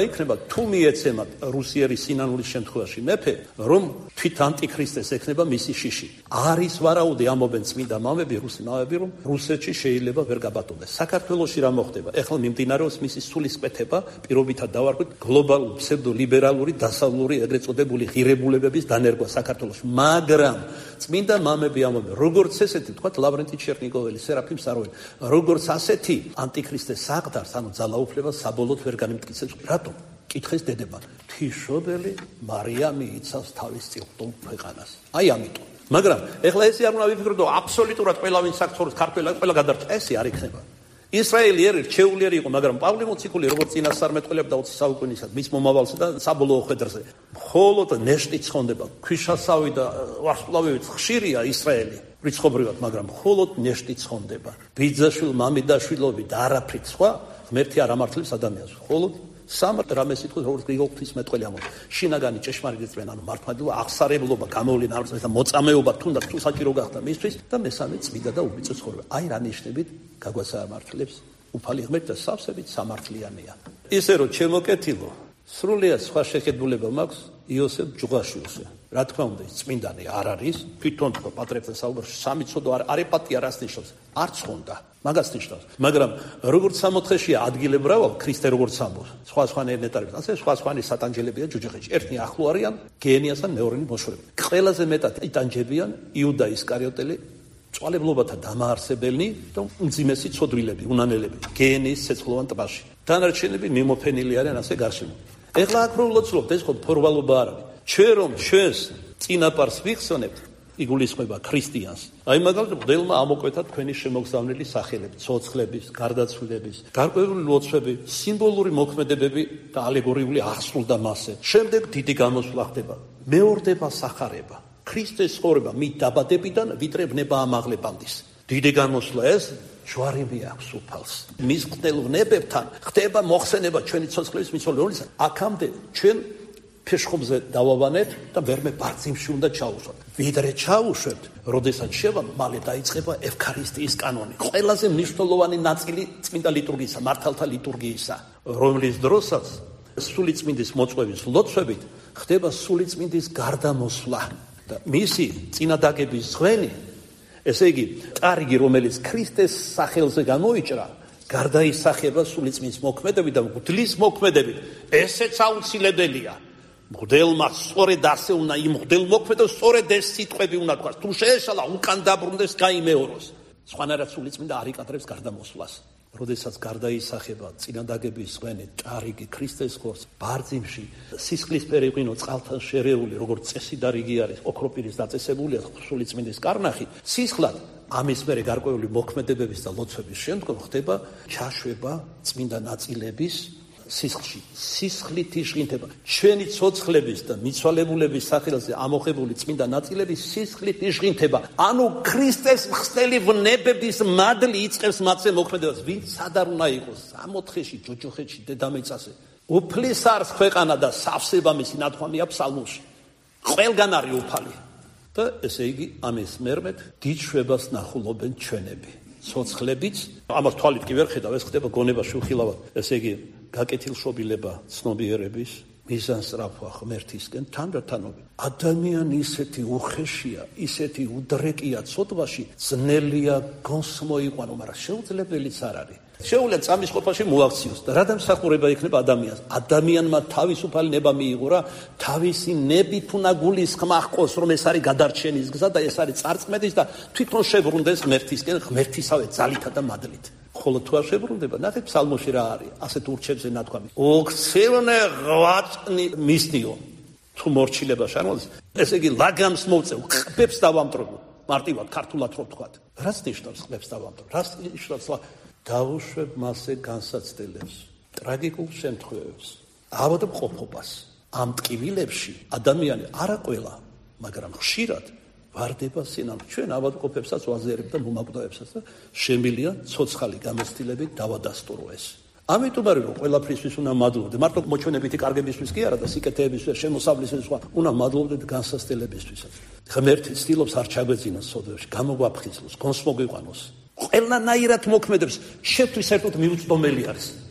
იქნება თუ მიეცემათ რუსიერი სინანულის შემთხვევაში მეფე, რომ თვით ანტიქრისტეს ექნება მისი შიში. არის ვარაუდი ამობენ წმინდა მამები, რუსი მამები, რომ რუსეთში შეიძლება ვერ გაბატონდეს. საქართველოში რა მოხდება? ეხლა მიმდინარეობს მისი სულისკვეთება, პირობითად დავარქვით, გლობალურ ფსევდოლიბერალური დასავლური ეგრეთ წოდებული ღირებულებების დანერგვა საქართველოში. მაგრამ წმინდა მამები ამობენ, როგორც ესეთი, თქვათ ლავრენტი ჩერნიგოველი, სერაფიმ საროველი, როგორც ასეთი ანტიქრისტეს საყდარს, ანუ ძალაუფლებას საბოლოოდ ვერ განიმტკიცებს. რატომ? კითხეს დედებან. თიშობელი მარიამი იცავს თავის წილყდულ ქვეყანას. აი ამიტომ. მაგრამ ეხლა ესე არ უნდა ვიფიქროთ, რომ აბსოლუტურად ყველა ვინც აქ ცხოვრობს, ქართველი, ყველა გადარჩა. ესე არ იქნება. ისრაელი ერი რჩეულიერი იყო, მაგრამ პავლე მოციქული როგორც წინასწარმეტყველებდა ოცი საუკუნისად მის მომავალსა და საბოლოო ხედრზე. მხოლოდ ნეშტი ცხონდება, ქვიშასავი და ვარსკვლავებით ხშირია ისრაელი რიცხობრივად, მაგრამ მხოლოდ ნეშტი ცხონდება. ბიძაშვილ მამიდაშვილობით არაფრით სხვა ღმერთი არ ამართლებს ადამიანს. მხოლოდ სამ რამეს იტყვის, როგორც გრიგოლ ღვთისმეტყველი ამბობს. შინაგანი ჭეშმარიტი წვენა, ანუ მართლმადიდებლობა, აღსარებლობა, გამოვლენა არწმუნება და მოწამეობა თუნდაც თუ საჭირო გახდა მისთვის და მესამე წმიდა და უბიწო ცხოვრება. აი რა ნიშნებით გაგვასამართლებს უფალი ღმერთი და სავსებით სამართლიანია. ისე რომ ჩემო კეთილო, სრულიად სხვა შეხედულება მაქვს იოსებ ჯუღაშვილზე. რა თქმა უნდა, ის წმინდანი არ არის, თვითონ თქვა პატრიარქთან საუბარში, სამი ცოდვა არ არეპატია რას ნიშნავს? არ ცხონდა. მაგას ნიშნავს. მაგრამ როგორც სამოთხეშია ადგილებრავად, ქრისტე როგორც ამბობს, სხვა სხვანაირ ნეტარებს, ასე სხვა სხვანი სატანჯელებია ჯუჯუხეთში. ერთი ახლო არიან გენიასთან, მეორენი მოშორები. ყველაზე მეტად იტანჯებიან იუდა ისკარიოტელი, წვალებლობათა დამაარსებელნი და უმძიმესი ცოდვილები, უნანელები, გენიის ცეცხლოვან ტბაში. დანარჩენები მიმოფენილი არიან ასე გარშემო. ეხლა აქ რომ ლოცულობთ, ეს ხო ფორვალობა არ არის. ჩვენ რომ ჩვენს წინაპარს ვიხსენებთ, იგულისხმება ქრისტიანს. აი მაგალითად მღვდელმა ამოკვეთა თქვენი შემოგზავნილი სახელები, ცოცხლების, გარდაცვლილების, გარკვეული ლოცვები, სიმბოლური მოქმედებები და ალეგორიული აღსრულდა მასზე. შემდეგ დიდი გამოსვლა ხდება. მეორდება სახარება. ქრისტეს ცხოვრება მით დაბადებიდან ვიდრე ბნება ამაღლებანდის. დიდი გამოსვლა ეს ჯვარები აქვს უფალს. მის მგზნელ ვნებებთან ხდება მოხსენება ჩვენი ცოცხლების მიცვალებულის. აქამდე ჩვენ ფეშხობზე დავავანეთ და ვერმე ბარძიმში უნდა ჩაუშვათ. ვიდრე ჩაუშვებთ, როდესაც შევა, მალე დაიწყება ევქარისტიის კანონი. ყველაზე მნიშვნელოვანი ნაწილი წმინდა ლიტურგიისა, მართალთა ლიტურგიისა, რომლის დროსაც სულიწმინდის მოწვევის ლოცვებით ხდება სულიწმინდის გარდამოსვლა და მისი წინადაგების ზღვენი, ესე იგი, ტარიგი, რომელიც ქრისტეს სახელზე გამოიჭრა, გარდაისახება სულიწმინდის მოქმედებით და მღვდლის მოქმედებით. ესეც აუცილებელია. მღვდელმა სწორედ ასე უნდა იმ მღვდელ მოქმედებს სწორედ ეს სიტყვები უნდა თქვას. თუ შეეშალა უკან დაბრუნდეს, გაიმეოროს. სხვანაირად სულიწმინდა არ იკადრებს გარდამოსვლას. როდესაც გარდაისახება წინადაგების ზღვენი, ტარიგი ქრისტეს ხორცს, ბარძიმში სისხლისფერი ღვინო წყალთან შერეული, როგორც წესი და რიგი არის, ოქროპირის დაწესებულია სულიწმინდის კარნახი, სისხლად ამის მერე გარკვეული მოქმედებების და ლოცვების შემდგომ ხდება ჩაშვება წმინდა ნაწილების სისხლში. სისხლით იშღინთება. ჩვენი ცოცხლების და მიცვალებულების სახელზე ამოხებული წმინდა ნაწილების სისხლით იშღინთება. ანუ ქრისტეს მხსნელი ვნებების მადლი იწყებს მათზე მოქმედებას. ვინც სად არ უნდა იყოს? სამოთხეში, ჯოჯოხეთში, დედამიწაზე. უფლის არის ქვეყანა და სავსება მისი ნათქვამია ფსალმურში. ყველგან არის უფალი. და ესე იგი ამის მერმეთ დიდ შვებას ნახულობენ ჩვენები. ცოცხლებიც, ამას თვალით კი ვერ ხედავ, ეს ხდება გონებაში უხილავად. ესე იგი გაკეთილშობილება ცნობიერების მიზანსწრაფვა ღმერთისკენ თანდათანობით. ადამიანი ისეთი უხეშია, ისეთი უდრეკია ცოდვაში, ძნელია გონსმოიყვანო, მაგრამ შეუძლებელიც არ არის. შეუძლია წამის ყოფაში მოაქციოს და რა დამსახურება იქნება ადამიანს. ადამიანმა თავისუფალი ნება მიიღო რა, თავისი ნებით უნდა გულისხმა ჰყოს, რომ ეს არის გადარჩენის გზა და ეს არის წარწმედის და თვითონ შებრუნდეს ღმერთისკენ, ღმერთისავე ძალითა და მადლით. ხოლო თუ არ შებრუნდება, ნახეთ ფსალმოში რა არის, ასეთ ურჩებზე ნათქვამი. ოქცევნე ღვაწნი მისნიო. თუ მორჩილებაში არ მოდის, ესე იგი ლაგამს მოვწევ, ყბებს დავამტრობო. მარტივად ქართულად რო ვთქვათ. რას ნიშნავს ყბებს დავამტრობ? რას ნიშნავს დავუშვებ მასზე განსაცდელებს, ტრაგიკულ შემთხვევებს, ავადმყოფობას. ამ ტკივილებში ადამიანი არა ყველა, მაგრამ ხშირად ვარდება სინამდვილე. ჩვენ ავადმყოფებსაც ვაზიარებ და მომაკვდავებსაც და შემილია ცოცხალი გამოცდილებით დავადასტურო ეს. ამიტომ არის რომ ყველაფრისთვის უნდა მადლობდე. მარტო მოჩვენებითი კარგებისთვის კი არა და სიკეთეებისთვის, შემოსავლისთვის სხვა, უნდა მადლობდეთ განსაცდელებისთვისაც. ღმერთი ცდილობს არ ჩაგვეძინოს სოდვებში, გამოგვაფხიზლოს, გონს მოგვიყვანოს. ყველანაირად მოქმედებს, შეთვის ერთად მიუწვდომელი არის.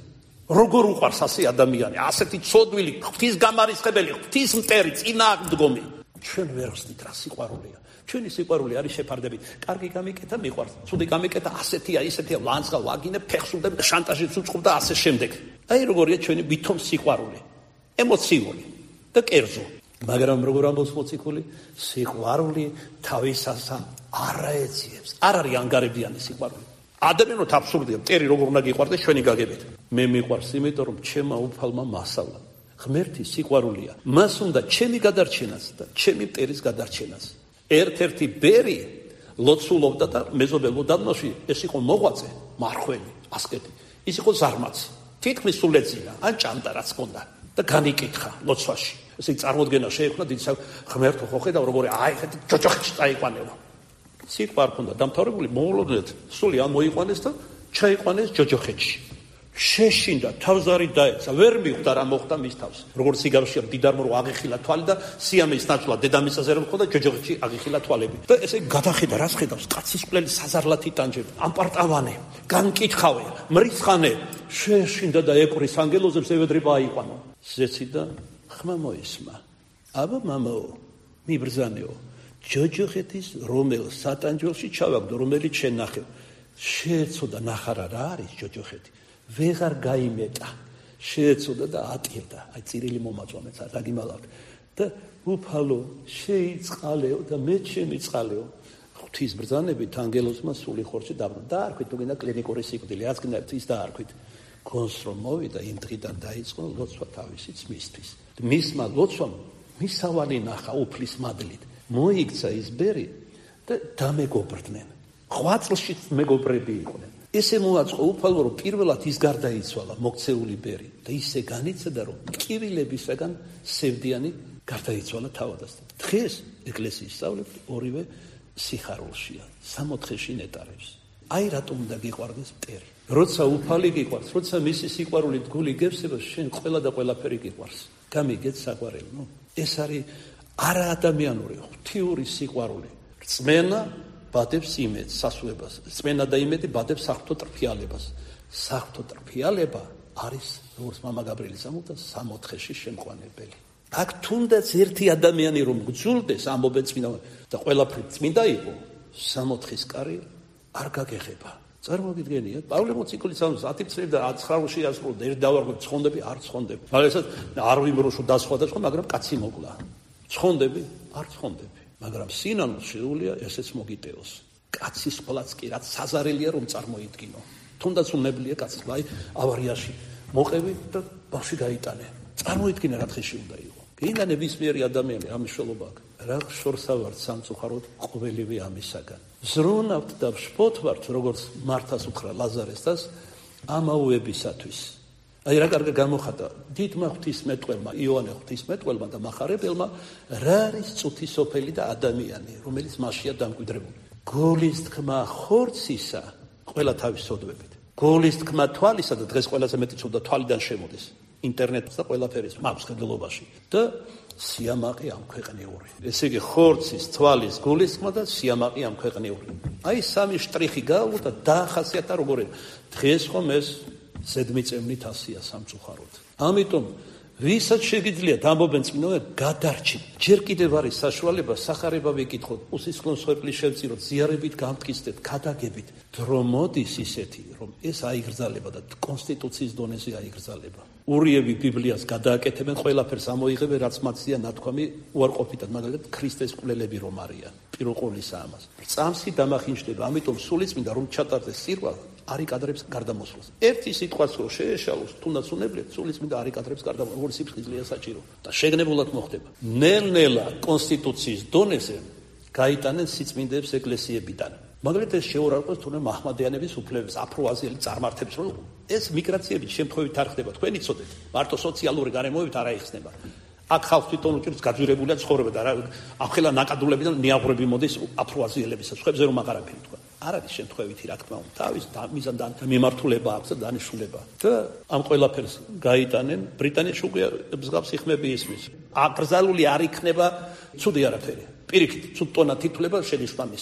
როგორ უყვარს ასე ადამიანი, ასეთი ცოდვილი, ღვთის გამარისხებელი, ღვთის მტერი, წინააღმდგომი. ჩვენ ვერ ვხსნით რა სიყვარულია. ჩვენი სიყვარული არის შეფარდებით. კარგი გამიკეთა მიყვარს, ცუდი გამიკეთა ასეთია, ისეთია, ლანძღა ვაგინებ, ფეხს უდებ, შანტაჟიც უწყობ და ასე შემდეგ. აი როგორია ჩვენი ვითომ სიყვარული. ემოციური და კერძო. მაგრამ როგორ ამბობს მოციქული, სიყვარული თავისასა არ აეციებს. არ არის ანგარებიანი სიყვარული. ადამიანოთ აბსურდია, მტერი როგორ უნდა გიყვარდეს ჩვენი გაგებით. მე მიყვარს, იმიტომ რომ ჩემმა უფალმა მასალა. ღმერთი სიყვარულია. მას უნდა ჩემი გადარჩენაც და ჩემი მტერის გადარჩენაც. ერთ-ერთი ბერი ლოცულობდა და მეზობელ უდაბნოში ეს იყო მოღვაწე, მარხველი, ასკეტი. ის იყო ზარმაცი. თითქმის სულ ეძინა, ან ჭამდა რაც ჰქონდა და განიკითხა ლოცვაში. ესე წარმოდგენა შეექმნა დიდ ღმერთო ხო ხედავ როგორი აიხეთი ჯოჯოხეთში წაიყვანევა. სიყვარული ჰქონდა დამთავრებული, მოულოდნელად სული ამ მოიყვანეს და ჩაიყვანეს ჯოჯოხეთში. შეშინდა, თავზარი დაეცა, ვერ მიხვდა რა მოხდა მის თავს. როგორც სიგარშია მდიდარმა რო აღიხილა თვალი და სიამის ნაცვლად დედამისაზე რომ ხოდა ჯოჯოხეთში აღიხილა თვალები. და ესე გადახედა, რას ხედავს? კაცის მკვლელი საზარლათი ტანჯები, ამპარტავანე, განკითხავე, მრიცხანე, შეშინდა და ეკვრის ანგელოზებს ევედრება აიყვანა. ზეცი და ხმა მოისმა. აბა მამაო, მიბრძანეო, ჯოჯოხეთის რომელ სატანჯველში ჩავაგდო, რომელიც შენ ნახევ. შეეცოდა ნახარა რა არის ჯოჯოხეთი. ვეღარ გაიმეტა, შეეცოდა და ატირდა. აი წირილი მომაწვამეც არ დაგიმალავთ. და უფალო, შეიწყალეო და მე შემიწყალეო. ღვთის ბრძანებით ანგელოზმა სული ხორცი დაბრუნდა. დაარქვით თუ გინდა კლინიკური სიკვდილი, რაც გინდა ის დაარქვით. გონს რომ მოვიდა, იმ დღიდან დაიწყო ლოცვა თავისი ძმისთვის. მისმა ლოცვამ მისავალი ნახა უფლის მადლით. მოიქცა ის ბერი და დამეგობრდნენ. ღვაწლშიც მეგობრები იყვნენ. ესე მოაწყო უფალო, რომ პირველად ის გარდაიცვალა მოქცეული ბერი და ისე განიცადა, რომ ტკივილებისაგან სევდიანი გარდაიცვალა თავადასთან. დღეს ეკლესიის სწავლები ორივე სიხარულშია, სამოთხეში ნეტარებს. აი რატომ უნდა გიყვარდეს მტერი. როცა უფალი გიყვარს, როცა მისი სიყვარულით გული გევსება, შენ ყველა და ყველაფერი გიყვარს. გამიგეთ საყვარელი, ნუ ეს არის არაადამიანური, ღვთიური სიყვარული. რწმენა ბადებს იმედს, სასუებას. რწმენა და იმედი ბადებს საღვთო ტრფიალებას. საღვთო ტრფიალება არის, როგორც მამა გაბრიელი ამბობდა, სამოთხეში შემყვანებელი. აქ თუნდაც ერთი ადამიანი რომ გძულდეს, ამბობენ წმინდა და ყველაფერი წმინდა იყო, სამოთხის კარი არ გაგეხება. წარმოგიდგენიათ, პავლე მოციქულის ამბობს, ათი და აცხრაულში ასრულდა, ერთ დავარგვებ ცხონდები, არ ცხონდები. მაგალითად, არ ვიმროშო დასხვადასხვა, მაგრამ კაცი მოკლა. ცხონდები, არ ცხონდები. მაგრამ სინანულს შეუძლია ესეც მოგიტევოს. კაცის ყოლაც კი რაც საზარელია რომ წარმოიდგინო. თუნდაც უნებლიე კაცს, აი ავარიაში მოყევი და ბავშვი გაიტანე. წარმოიდგინე რა დღეში უნდა იყო. გინდა ნებისმიერი ადამიანი ამ მნიშვნელობა აქვს. რა შორსა ვართ სამწუხაროდ ყოველივე ამისაგან. ზრუნავთ და ვშფოთვართ, როგორც მართას უთხრა ლაზარესთას, ამაუებისათვის. აი რა კარგი გამოხატა დიდმა ღვთისმეტყველმა იოანე ღვთისმეტყველმა და მახარებელმა რა არის წუთი სოფელი და ადამიანი რომელიც მასშია დამკვიდრებული. გოლის თქმა ხორცისა ყველა თავის სოდვებით. გოლის თქმა თვალისა და დღეს ყველაზე მეტი ცუდა თვალიდან შემოდის ინტერნეტს და ყველაფერის მაქვს ხელობაში და სიამაყე ამ ქვეყნიური. ესე იგი ხორცის, თვალის, გოლის თქმა და სიამაყე ამ ქვეყნიური. აი სამი შტრიხი გააუღო და დაახასიათა როგორია. დღეს ხომ ეს ზედმიწევნით ასია სამწუხაროდ. ამიტომ ვისაც შეგიძლიათ ამბობენ წმინდანები გადარჩით. ჯერ კიდევ არის საშუალება სახარება ვიკითხოთ, უსისხლოს ხვეპლის შევწიროთ, ზიარებით გამტკიცდეთ, ქადაგებით. დრო მოდის ისეთი, რომ ეს აიგრძალება და კონსტიტუციის დონეზე აიგრძალება. ურიები ბიბლიას გადააკეთებენ, ყველაფერს ამოიღებენ, რაც მათზეა ნათქვამი უარყოფითად, მაგალითად ქრისტეს მკვლელები რომ არიან. პიროყოლისა ამას. წამსი დამახინჯდება, ამიტომ სულიწმინდა რომ ჩატარდეს სირვა არიკადრებს გარდამოსვლას. ერთი სიტყვაც რო შეეშალოს, თუნდაც უნებლიეთ, სულიწმინდა არიკადრებს გარდამოსვლას, როგორც სიფხიზლეა საჭირო და შეგნებულად მოხდება. ნელ-ნელა კონსტიტუციის დონეზე გაიტანენ სიწმინდეებს ეკლესიებიდან. მაგალითად ეს შეურაცხყოფს თუნდაც მაჰმადიანების უფლებებს, აფრო-აზიელი წარმართებს, რომ ეს მიგრაციები შემთხვევით არ ხდება. თქვენი ცოდეთ, მარტო სოციალური გარემოებით არ აიხსნება. აქ ხალხ თვითონ უჭირს გაძვირებულია ცხოვრება და ახლა ნაკადულებიდან ნიაღვრები მოდის აფრო-აზიელებისას, ხებზე რომ აღარაფერი თქვა. არ არის შემთხვევითი რა თქმა უნდა, თავის მიზან და მიმართულება აქვს და დანიშნულება. და ამ ყველაფერს გაიტანენ ბრიტანეთში უკვე მსგავსი ხმები ისმის. აკრძალული არ იქნება ცუდი არაფერი. პირიქით, ცუდ ტონად თითულება შენიშვნა მისცენ.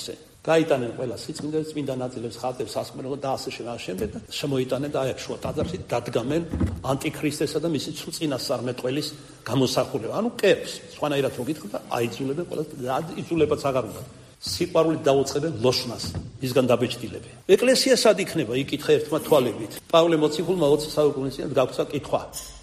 გაიტანენ ყველა სიწმინდეს, წმინდა ნაწილებს, ხატებს, სასმელო და ასე შემდეგ და შემოიტანენ და აი შუა ტაძარში დადგამენ ანტიქრისტესა და მისი წინასწარმეტყველის გამოსახულება. ანუ კერს, სხვანაირად რო გითხრა, აიძულებენ ყველა და იძულებაც აღარ უნდა. სიყვარული დაუწყებენ ლოშნას, მისგან დაბეჭდილები. ეკლესია სად იქნება? იკითხა ერთმა თვალებით. პავლე მოციქულმა ოცი საუკუნის წინ გაგვცა კითხვა.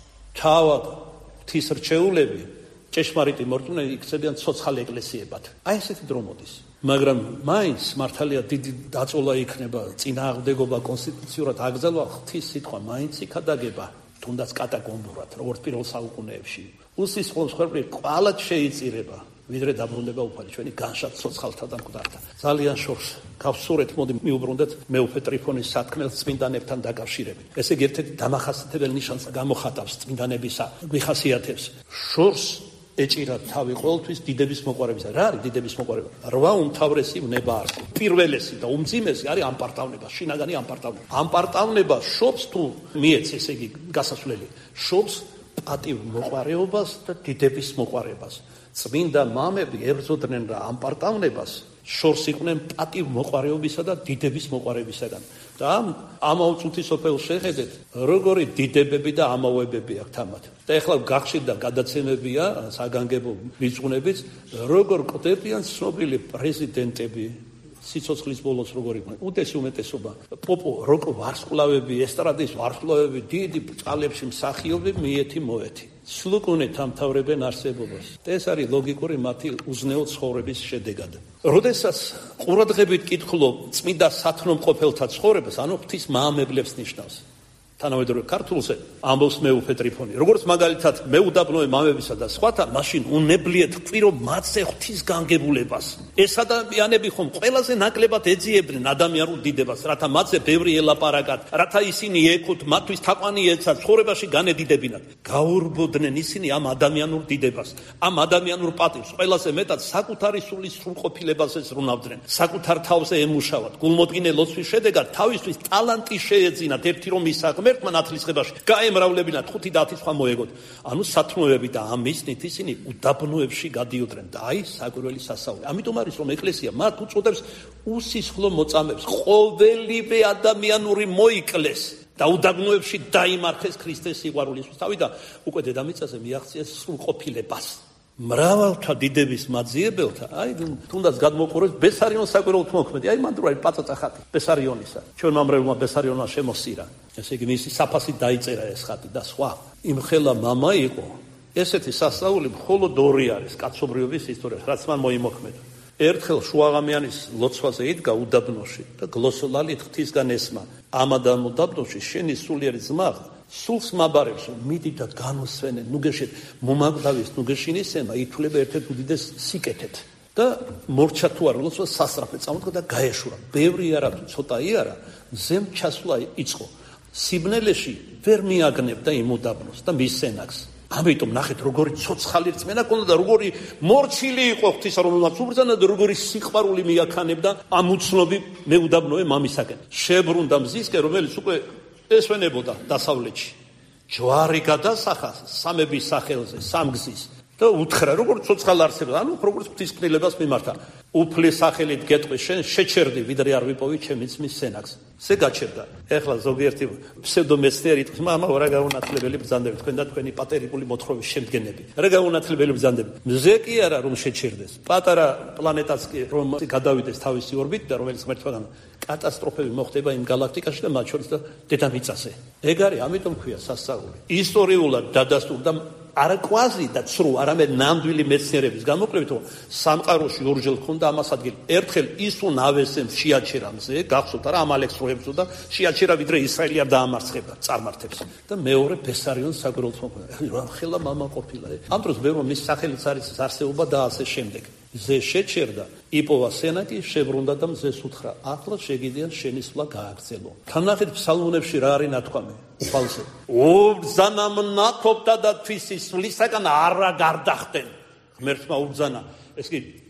თავად ღვთის რჩეულები, ჭეშმარიტი მორწმუნეები იქცებიან ცოცხალ ეკლესიებად. აი ესეთი დრო მოდის. მაგრამ მაინც მართალია დიდი დაწოლა იქნება, წინააღმდეგობა კონსტიტუციურად აგზავნა ღვთის სიტყვა მაინც იქადაგება, თუნდაც კატაკომბურად, როგორც პირველ საუკუნეებში. უსისხლო მსხვერპლი ყალად შეიწირება. ვიდრე დაბრუნდება უფალი ჩვენი განშად ცოცხალთა და მკვდართა. ძალიან შორს გავსურეთ, მოდი მიუბრუნდეთ მეუფე ტრიფონის სათქმელს წმინდანებთან დაკავშირებით. ესე იგი ერთ-ერთი დამახასიათებელ ნიშანს გამოხატავს წმინდანებისა გვიხასიათებს. შორს ეჭირა თავი ყოველთვის დიდების მოყვარებისა. რა არის დიდების მოყვარება? რვა უმთავრესი ვნება არის. პირველესი და უმძიმესი არის ამპარტავნება, შინაგანი ამპარტავნება. ამპარტავნება შობს თუ მიეც, ესე იგი გასასვლელი, შობს პატივ მოყვარეობას და დიდების მოყვარებას. წმინდა მამები ებრძოდნენ რა ამპარტავნებას, შორს იყვნენ პატივ მოყვარეობისა და დიდების მოყვარებისაგან. და ამ ამავწუთი სოფელ შეხედეთ, როგორი დიდებები და ამავებები აქვს თამათ. და ეხლა გახშირდა გადაცემებია საგანგებო რიცხვნებიც, როგორ კვდებიან ცნობილი პრეზიდენტები სიცოცხლის ბოლოს როგორ იყვნენ. უდესი უმეტესობა პოპო, როკ ვარსკვლავები, ესტრადის ვარსკვლავები, დიდი წყალებში მსახიობები მიეთი მოეთი. სულუკუნე თამთავრებენ არსებობას. და ეს არის ლოგიკური მათი უზნეო ცხოვრების შედეგად. როდესაც ყურადღებით კითხულობ წმინდა სათნომყოფელთა ცხოვრებას, ანუ ღვთის მაამებლებს ნიშნავს. თანამედროვე ქართულზე ამბობს მეუფე ტრიფონი. როგორც მაგალითად მეუდაბნოე მამებისა და სხვათა, მაშინ უნებლიეთ კვირო მათზე ღვთის განგებულებას. ეს ადამიანები ხომ ყველაზე ნაკლებად ეძიებდნენ ადამიანურ დიდებას, რათა მათზე ბევრი ელაპარაკათ, რათა ისინი ექოთ, მათთვის თაყვანი ეცათ, ცხოვრებაში განედიდებინათ. გაურბოდნენ ისინი ამ ადამიანურ დიდებას, ამ ადამიანურ პატივს, ყველაზე მეტად საკუთარი სულის სრულყოფილებაზე ზრუნავდნენ, საკუთარ თავზე ემუშავათ. გულმოდგინე ლოცვის შედეგად თავისთვის ტალანტი შეეძინათ, ერთი რომ ისაღმე ერთმა ნათლისღებაში გაემრავლებინათ, ხუთი და ათი სხვა მოეგოთ. ანუ სათნოები და ამ მისნით ისინი უდაბნოებში გადიოდნენ და აი საკვირველი სასწაული. ამიტომ არის რომ ეკლესია მათ უწოდებს უსისხლო მოწამებს, ყოველივე ადამიანური მოიკლეს და უდაბნოებში დაიმარხეს ქრისტეს სიყვარულისთვის. თავი და უკვე დედამიწაზე მიაღწიეს სრულყოფილებას. მრავალთა დიდების მაძიებელთა, აი თუნდაც გადმოყურებს ბესარიონ საკვირველთ მოქმედი, აი მანდროა პაწაწა ხატი ბესარიონისა. ჩვენ მამრებმა ბესარიონმა შემოსირა. ესე იგი მისი საფასი დაიწერა ეს ხატი და სხვა. იმხელა მამა იყო. ესეთი სასწაული მხოლოდ ორი არის კაცობრიობის ისტორიაში, რაც მან მოიმოქმედა. ერთხელ შუაღამიანის ლოცვაზე იდგა უდაბნოში და გლოსოლალით ღვთისგან ესმა: ამ ადამ უდაბნოში შენი სულიერი ძმა სულს მაბარებს, მიდი და განუსვენე, ნუგეშეთ მომაკვდავის ნუგეშინისემა ითვლება ერთ-ერთ უდიდეს სიკეთეთ. და მორჩა თუ არა ლოცვა სასწრაფე წამოდგა და გაეშურა. ბევრი არა თუ ცოტაი არა, მზემ ჩასვლა იწყო. სიბნელეში ვერ მიაგნებდა იმ უდაბნოს და მის სენაკს. ამიტომ ნახეთ როგორი ცოცხალი რწმენა ჰქონდა და როგორი მორჩილი იყო ღვთისა, რომელმაც უბრძანა და როგორი სიყვარული მიაქანებდა ამ უცნობი მეუდაბნოე მამისაკენ. შებრუნდა მზისკენ, რომელიც უკვე ესვენებოდა დასავლეთში. ჯვარი გადასახა სამების სახელზე, სამგზის და უთხრა როგორც ცოცხალ არსება, ანუ როგორც ღვთისმკვლელებას მიმართა. უფლის სახელით გეტყვი, შენ შეჩერდი, ვიდრე არ ვიპოვი ჩემი ძმის სენაკს. ზე გაჩერდა. ეხლა ზოგიერთი ფსევდომეცნიერი თქმა, მამა რა გაუნათლებელი ბრძანდები, თქვენ და თქვენი პატერიკული მოთხრობის შემდგენები. რა გაუნათლებელი ბრძანდები. მზე კი არა რომ შეჩერდეს. პატარა პლანეტაც კი რომ გადავიდეს თავისი ორბიტი და რომელიც ღმერთთან კატასტროფები მოხდება იმ გალაქტიკაში და მათ შორის და დედამიწაზე. ეგ არის, ამიტომ ქვია სასწაული. ისტორიულად დადასტურდა არა კვაზი და ცრუ, არამედ ნამდვილი მეცნიერების გამოკლებით, რომ სამყაროში ორჯერ ჰქონდა ამას ადგილი. ერთხელ ისუნ ავესემ შეაჩერა მზე, გახსოვთ არა, ამალექს რო ებრძოდა, შეაჩერა ვიდრე ისრაელი არ დაამარცხება, წარმართებს. და მეორე ბესარიონ საკვირველთ მოქმედა. რა ხელა მამა ყოფილა. ამ დროს ბევრი მის სახელიც არის არსებობა და ასე შემდეგ. ზე შეჩერდა, იპოვა სენაკი, შებრუნდა და მზეს უთხრა: ახლა შეგიძლიათ შენისვლა გააგრძელო. თანახეთ ფსალმუნებში რა არის ნათქვამი? უფალზე. უბრძანამ ნათობდა და თვისის სვლისაგან არა გარდახტენ. ღმერთმა უბრძანა, ეს კი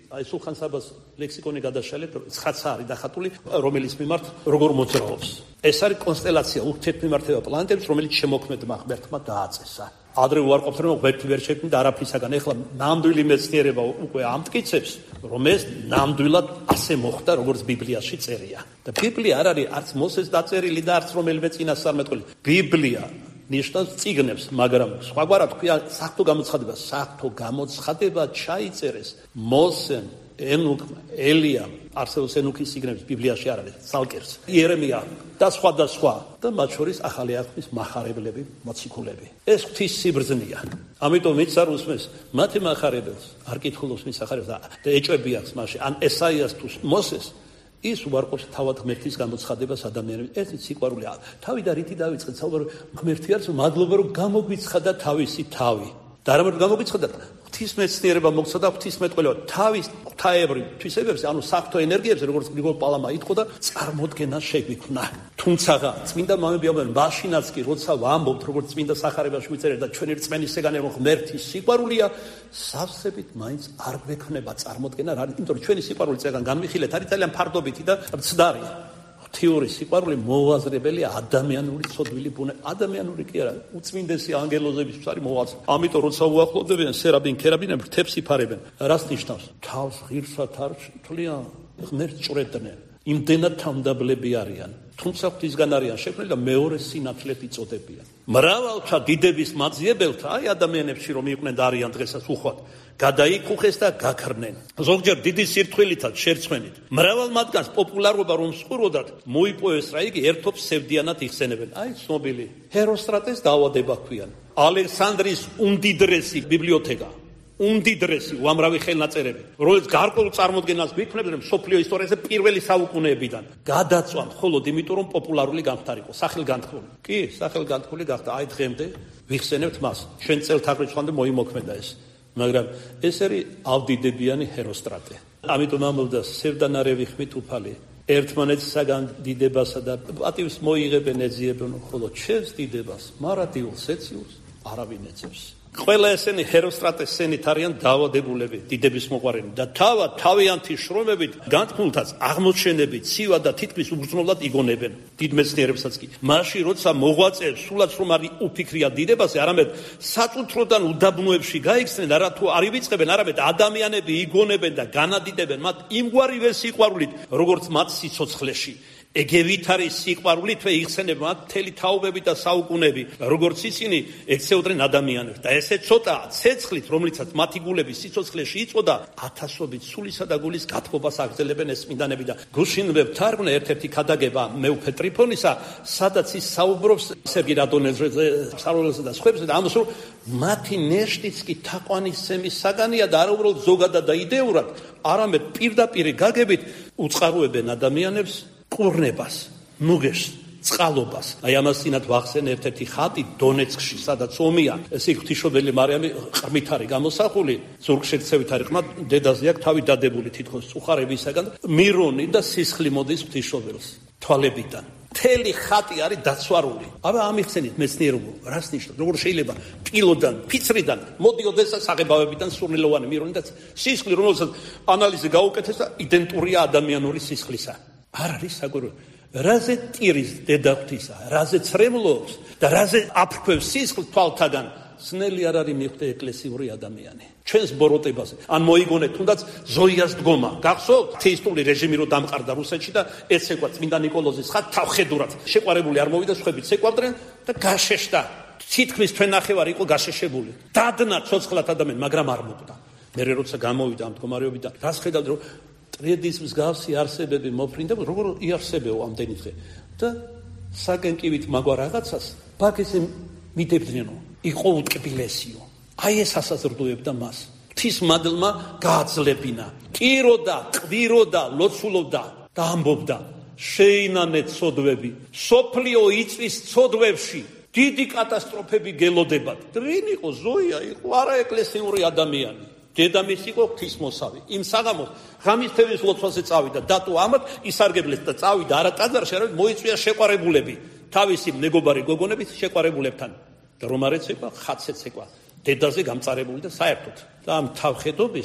აი სულხან საბას ლექსიკონი გადაშალეთ, ცხაცა არის დახატული, რომელიც მიმართ როგორ მოძრაობს. ეს არის კონსტელაცია, ურთიერთმიმართება პლანეტების, რომელიც შემოქმედმა ღმერთმა დააწესა. ადრე უარყოფთ რომ ღმერთი ვერ შექმნიდა არაფრისაგან, ეხლა ნამდვილი მეცნიერება უკვე ამტკიცებს, რომ ეს ნამდვილად ასე მოხდა, როგორც ბიბლიაში წერია. და ბიბლია არ არის არც მოსეს დაწერილი და არც რომელიმე წინასწარმეტყველი. ბიბლია ნიშნავს წიგნებს, მაგრამ სხვაგვარად ქვია საღვთო გამოცხადება. საღვთო გამოცხადება ჩაიწერეს მოსემ, ენუქმა, ელიამ, არსებობს ენუქის წიგნების ბიბლიაში არ არის, ცალკერს, იერემია და სხვა და სხვა და მათ შორის ახალი აღთქმის მახარებლები, მოციქულები. ეს ღვთის სიბრძნეა. ამიტომ ვინც არ უსმენს მათი მახარებელს, არ კითხულობს მის ახარებს და ეჭვებიაქვს მასში, ან ესაიას თუ მოსეს, ის უარყოფს თავად ღმერთის გამოცხადებას ადამიანებს. ეს სიყვარულია. თავი და რითი დავიწყეთ საუბარი ღმერთი არის მადლობა რომ გამოგვიცხადა თავისი თავი. და არა მაგრამ გამოგვიცხადა ღვთისმეცნიერება მოგცა და ღვთისმეტყველება თავის ღვთაებრივ თვისებებს, ანუ საღვთო ენერგიებს, როგორც გრიგოლ პალამა იტყოდა და წარმოდგენა შეგვიქმნა. თუმცა წმინდა მამები ამბობენ, მაშინაც კი როცა ვამბობთ, როგორც წმინდა სახარებაში ვიწერეთ და ჩვენი რწმენისგან რომ ღმერთის სიყვარულია, სავსებით მაინც არ გვექნება წარმოდგენა რა არის, იმიტომ რომ ჩვენი სიყვარული წეგან განვიხილეთ, არის ძალიან ფარდობითი და მცდარი. ღვთიური სიყვარული მოუაზრებელია ადამიანური ცოდვილი ბუნება. ადამიანური კი არა, უწმინდესი ანგელოზებისთვის არის მოუაზრებელი. ამიტომ როცა უახლოვდებიან სერაბინ ქერაბინები რთებს იფარებენ. რას ნიშნავს? თავს ღირსად არ თვლიან, ღმერთს ჭრედნენ. იმდენად თავმდაბლები არიან. თუმცა ღვთისგან არიან შექმნილი და მეორე სინათლეთ იწოდებიან. მრავალთა დიდების მაძიებელთა, აი ადამიანებში რომ იყვნენ და არიან დღესაც უხვად, გადაიკუხეს და გაქრნენ. ზოგჯერ დიდი სირთულითაც შერცხვენით. მრავალ მათგანს პოპულარობა რომ მსყუროდათ, მოიპოვეს რა იგი ერთობ სევდიანად იხსენებენ. აი ცნობილი ჰეროსტრატეს დაავადება ჰქვიან. ალექსანდრის უმდიდრესი ბიბლიოთეკა. უმდიდრესი უამრავი ხელნაწერები, რომელიც გარკვეულ წარმოდგენას გვიქმნებს რომ სოფლიო ისტორიაზე პირველი საუკუნეებიდან გადაწვა მხოლოდ იმიტომ რომ პოპულარული გამხდარიყო, სახელგანთქმული. კი, სახელგანთქმული გახდა. აი დღემდე ვიხსენებთ მას. ჩვენ წელთაღრიცხვამდე მოიმოქმედა ეს. მაგრამ ეს არის ავდიდებიანი ჰეროსტრატე. ამიტომ ამბობდა სევდანარევი ხმით უფალი ერთმანეთისაგან დიდებასა და პატივს მოიღებენ ეძიებენ, ხოლო ჩემს დიდებას მარადილს ეციურს არავინ ეძებს. ყველა ესენი ჰეროსტრატეს სენით არიან დაავადებულები, დიდების მოყვარენი და თავად თავიანთი შრომებით განთქმულთაც აღმოჩენებით ცივა და თითქმის უგრძნობლად იგონებენ დიდ მეცნიერებსაც კი. მაშინ როცა მოღვაწეებს სულაც რომ არის უფიქრია დიდებაზე, არამედ საწუთროდან უდაბნოებში გაიქცნენ, არა თუ არ ივიწყებენ, არამედ ადამიანები იგონებენ და განადიდებენ მათ იმგვარივე სიყვარულით, როგორც მათ სიცოცხლეში. ეგევით არის სიყვარულითვე იხსენებენ მათ მთელი თაობები და საუკუნეები, როგორც ისინი ექცეოდნენ ადამიანებს. და ესე ცოტაა ცეცხლით, რომლიცაც მათი გულების სიცოცხლეში იწოდა, ათასობით სულისა და გულის გათბობას აგრძელებენ ეს წმინდანები და გუშინვებ თარგმნა ერთ-ერთი ქადაგება მეუფე ტრიფონისა, სადაც ის საუბრობს სერგი რადონეძეზე, ფსაროლელსა და სხვებზე და ამას რომ მათი ნეშტიც კი თაყვანისცემის საგანია და არა უბრალოდ ზოგადად და იდეურად, არამედ პირდაპირ გაგებით უწყაროებენ ადამიანებს ყურნებას, ნუგეშს, წყალობას. აი ამას წინათ ვახსენ ერთ-ერთი ხატი დონეცკში, სადაც ომია. ეს ღვთისმშობელი მარიამი ყრმით არის გამოსახული, ზურგშექცევით არის ყრმა, დედაზე აქვს თავი დადებული თითქოს წუხარებისაგან. მირონი და სისხლი მოდის ღვთისმშობელს თვალებიდან. მთელი ხატი არის დაცვარული. აბა ამიხსენით მეცნიერებო, რას ნიშნავს? როგორ შეიძლება კილოდან, ფიცრიდან მოდიოდეს საღებავებიდან სურნელოვანი მირონი და სისხლი, რომელსაც ანალიზი გაუკეთეს და იდენტურია ადამიანური სისხლისა. არ არის საკვირველი. რაზე ტირის დედა ღვთისა, რაზე ცრემლობს და რაზე აფრქვევს სისხლს თვალთაგან, სნელი არ არის მიხვდე ეკლესიური ადამიანი. ჩვენს ბოროტებაზე. ან მოიგონეთ თუნდაც ზოიას დგომა. გახსოვთ? თეისტული რეჟიმი რო დამყარდა რუსეთში და ეცეკვა წმინდა ნიკოლოზის ხატ თავხედურად. შეყვარებული არ მოვიდა, სხვებიც ეკვავდნენ და გაშეშდა. თითქმის თქვენ ნახევარი იყო გაშეშებული. დადნა ცოცხლად ადამიანი, მაგრამ არ მოკდა. მე როცა გამოვიდა ამ მდგომარეობიდან, რას ხედავდი რომ ტრიედის მსგავსი არსებები მოფრინდა, როგორ იარსებეო ამდენი დღე. და საგენკივით მაგვა რაღაცას ბაქესე მიდებდნენო, იყო უტკბილესიო. აი ეს ასაზრდოებდა მას. ღვთის მადლმა გააძლებინა. კიროდა, ყვიროდა, ლოცულობდა და ამბობდა, შეინანეთ ცოდვები, სოფლიო იწვის ცოდვებში, დიდი კატასტროფები გელოდებათ. ვინ იყო ზოია, იყო არა ეკლესიური ადამიანი. დედამისი იყო ღვთისმოსავი. იმ საღამოს ღამისთევის ლოცვაზე წავიდა დატო ამათ ისარგებლეს და წავიდა არა ტაძარში, არამედ მოიწვია შეყვარებულები თავისი მეგობარი გოგონების შეყვარებულებთან. და რომ არ ეცეკვა, ხატს ეცეკვა. დედაზე გამწარებული და საერთოდ. და ამ თავხედობისთვის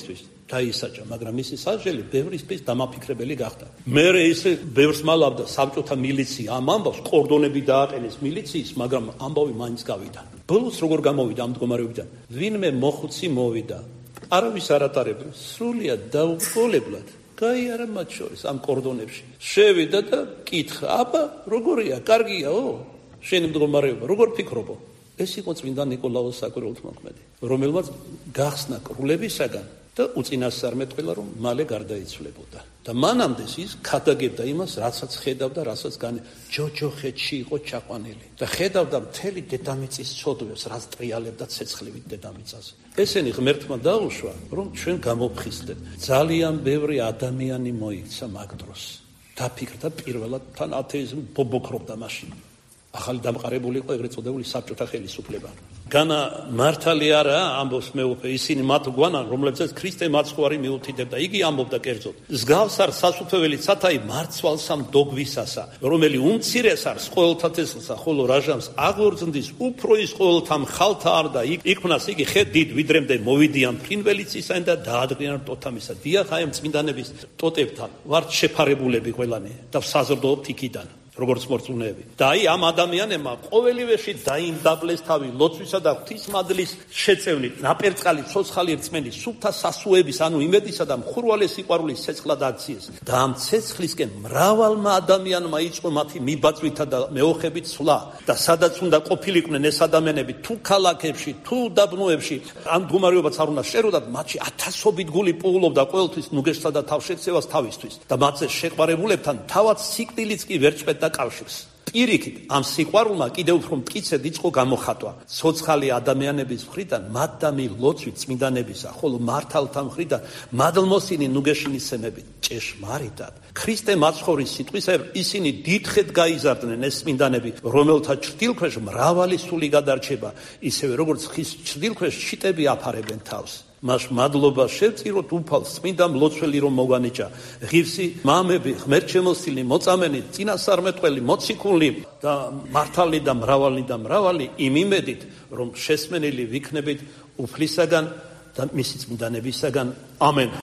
დაისაჯა, მაგრამ მისი სასჯელი ბევრისთვის დამაფიქრებელი გახდა. მე ისე ბევრს მალავდა საბჭოთა მილიცია ამ ამბავს, კორდონები დააყენეს მილიციის, მაგრამ ამბავი მაინც გავიდა. ბოლოს როგორ გამოვიდა ამ მდგომარეობიდან? ვინმე მოხუცი მოვიდა, არავის არ ატარებდა, სრულიად დაუბრკოლებლად გაიარა მათ შორის ამ კორდონებში. შევიდა და კითხა, აბა, როგორია, კარგიაო? შენი მდგომარეობა, როგორ ფიქრობო? ეს იყო წმინდა ნიკოლაოს საკვირველთმოქმედი, რომელმაც გახსნა კრულებისაგან და უწინასწარმეტყველა, რომ მალე გარდაიცვლებოდა. და მანამდე ის ქადაგებდა იმას, რასაც ხედავდა, რასაც გან ჯოჯოხეთში იყო ჩაყვანილი. და ხედავდა მთელი დედამიწის ცოდვებს, რაც ტრიალებდა ცეცხლივით დედამიწაზე. ესენი ღმერთმა დაუშვა, რომ ჩვენ გამოფხიზდეთ. ძალიან ბევრი ადამიანი მოიქცა მაგ დროს. დაფიქრდა პირველად თან ათეიზმი ბობოქრობდა მაშინ. ახალი დამყარებული იყო ეგრეთ წოდებული საბჭოთა ხელისუფლება. განა მართალი არა ამბობს მეუფე, ისინი მათ გვანან, რომლებზეც ქრისტე მაცხვარი მიუთითებდა. იგი ამბობდა კერძოდ, მსგავს არ სასუფეველი ცათაი მარცვალსა მდოგვისასა, რომელი უმცირეს არის ყოველთა თესლსა, ხოლო რაჟამს აღორძნდის, უფრო ის ყოველთა მხალთა არ და იქმნას იგი ხე დიდ ვიდრემდე მოვიდიან ფრინველიცისა და დაადგინან ტოთამისა. დიახ, აი ამ წმინდანების ტოტებთან ვართ შეფარებულები ყველანი და საზრდოობთ იქიდან. როგორც მორწმუნეები. და აი ამ ადამიანებმა ყოველივეში დაიმდაბლეს თავი ლოცვისა და ღვთისმადლის შეწევნით, ნაპერწკალი, ცოცხალი რწმენი, სუფთა სასუების, ანუ იმედისა და მხურვალე სიყვარულის ცეცხლად აქციეს. და ამ ცეცხლისკენ მრავალმა ადამიანმა იწყო მათი მიბაწვითა და მეოხებით სვლა. და სადაც უნდა ყოფილიყვნენ ეს ადამიანები, თუ ქალაქებში, თუ დაბნოებში, ამ მდგომარეობაც არ უნდა შეროდათ, მათში ათასობით გული პოულობდა ყოველთვის ნუგეშსა და თავშექცევას თავისთვის. და მათზე შეყვარებულებთან თავად სიკვდილიც კი ვერ ჭყედა კავშირს. პირიქით, ამ სიყვარულმა კიდევ უფრო მტკიცედ იწყო გამოხატვა. ცოცხალი ადამიანების მხრიდან მადამი ლოცვით წმინდანებისა, ხოლო მართალთა მხრიდან მადლმოსინი ნუგეშინისცემებით. ჭეშმარიტად, ქრისტე მაცხოვრის სიტყვისებრ ისინი დიდხედ გაიზარდნენ ეს წმინდანები, რომელთა ჭრდილქვეშ მრავალი სული გადარჩება, ისევე როგორც ხის ჭრდილქვეშ შიტები აფარებენ თავს. მას მადლობა შევწიროთ უფალს წმინდა მლოცველი რომ მოგვანიჭა. ღირსი მამები, ღმერთშემოსილი, მოწამენი, წინასწარმეტყველი, მოციქული და მართალი და მრავალი და მრავალი იმ იმედით, რომ შესმენელი ვიქნებით უფლისაგან და მისი წმინდანებისაგან. ამენ.